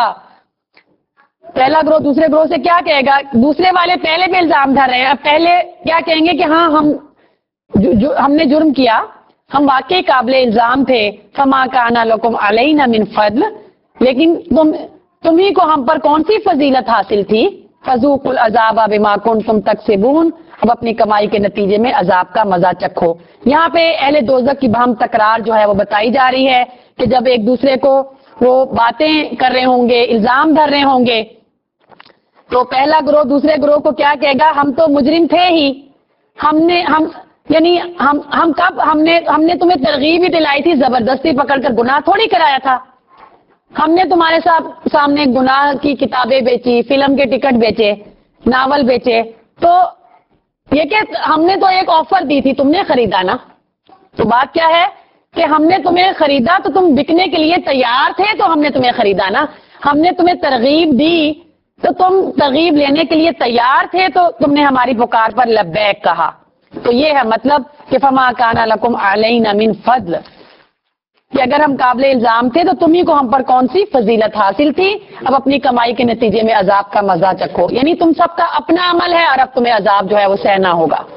پہلا گروہ دوسرے گروہ سے کیا کہے گا, دوسرے والے پہلے بھی الزام دھر رہے ہیں, پہلے کیا کہیں گے کہ ہاں ہم جو, جو ہم نے جرم کیا, ہم واقعی قابل الزام تھے. فما کان لکم علینا من فضل, لیکن تم تمہیں کو ہم پر کون سی فضیلت حاصل تھی. فذوقوا العذاب بما کنتم تکسبون, اب اپنی کمائی کے نتیجے میں عذاب کا مزہ چکھو. یہاں پہ اہل دوزخ کی بہم تکرار جو ہے وہ بتائی جا رہی ہے کہ جب ایک دوسرے کو وہ باتیں کر رہے ہوں گے, الزام دھر رہے ہوں گے, تو پہلا گروہ دوسرے گروہ کو کیا کہے گا, ہم تو مجرم تھے ہی, ہم نے ہم یعنی ہم ہم کب ہم نے ہم نے تمہیں ترغیب ہی دلائی تھی, زبردستی پکڑ کر گناہ تھوڑی کرایا تھا. ہم نے تمہارے ساتھ سامنے گناہ کی کتابیں بیچی, فلم کے ٹکٹ بیچے, ناول بیچے, تو یہ کہ ہم نے تو ایک آفر دی تھی, تم نے خریدا نا. تو بات کیا ہے کہ ہم نے تمہیں خریدا تو تم بکنے کے لیے تیار تھے, تو ہم نے تمہیں خریدا نا. ہم نے تمہیں ترغیب دی تو تم ترغیب لینے کے لیے تیار تھے, تو تم نے ہماری پکار پر لبیک کہا. تو یہ ہے مطلب کہ فما کان لکم علینا من فضل, کہ اگر ہم قابل الزام تھے تو تمہیں کو ہم پر کون سی فضیلت حاصل تھی. اب اپنی کمائی کے نتیجے میں عذاب کا مزہ چکھو, یعنی تم سب کا اپنا عمل ہے اور اب تمہیں عذاب جو ہے وہ سہنا ہوگا.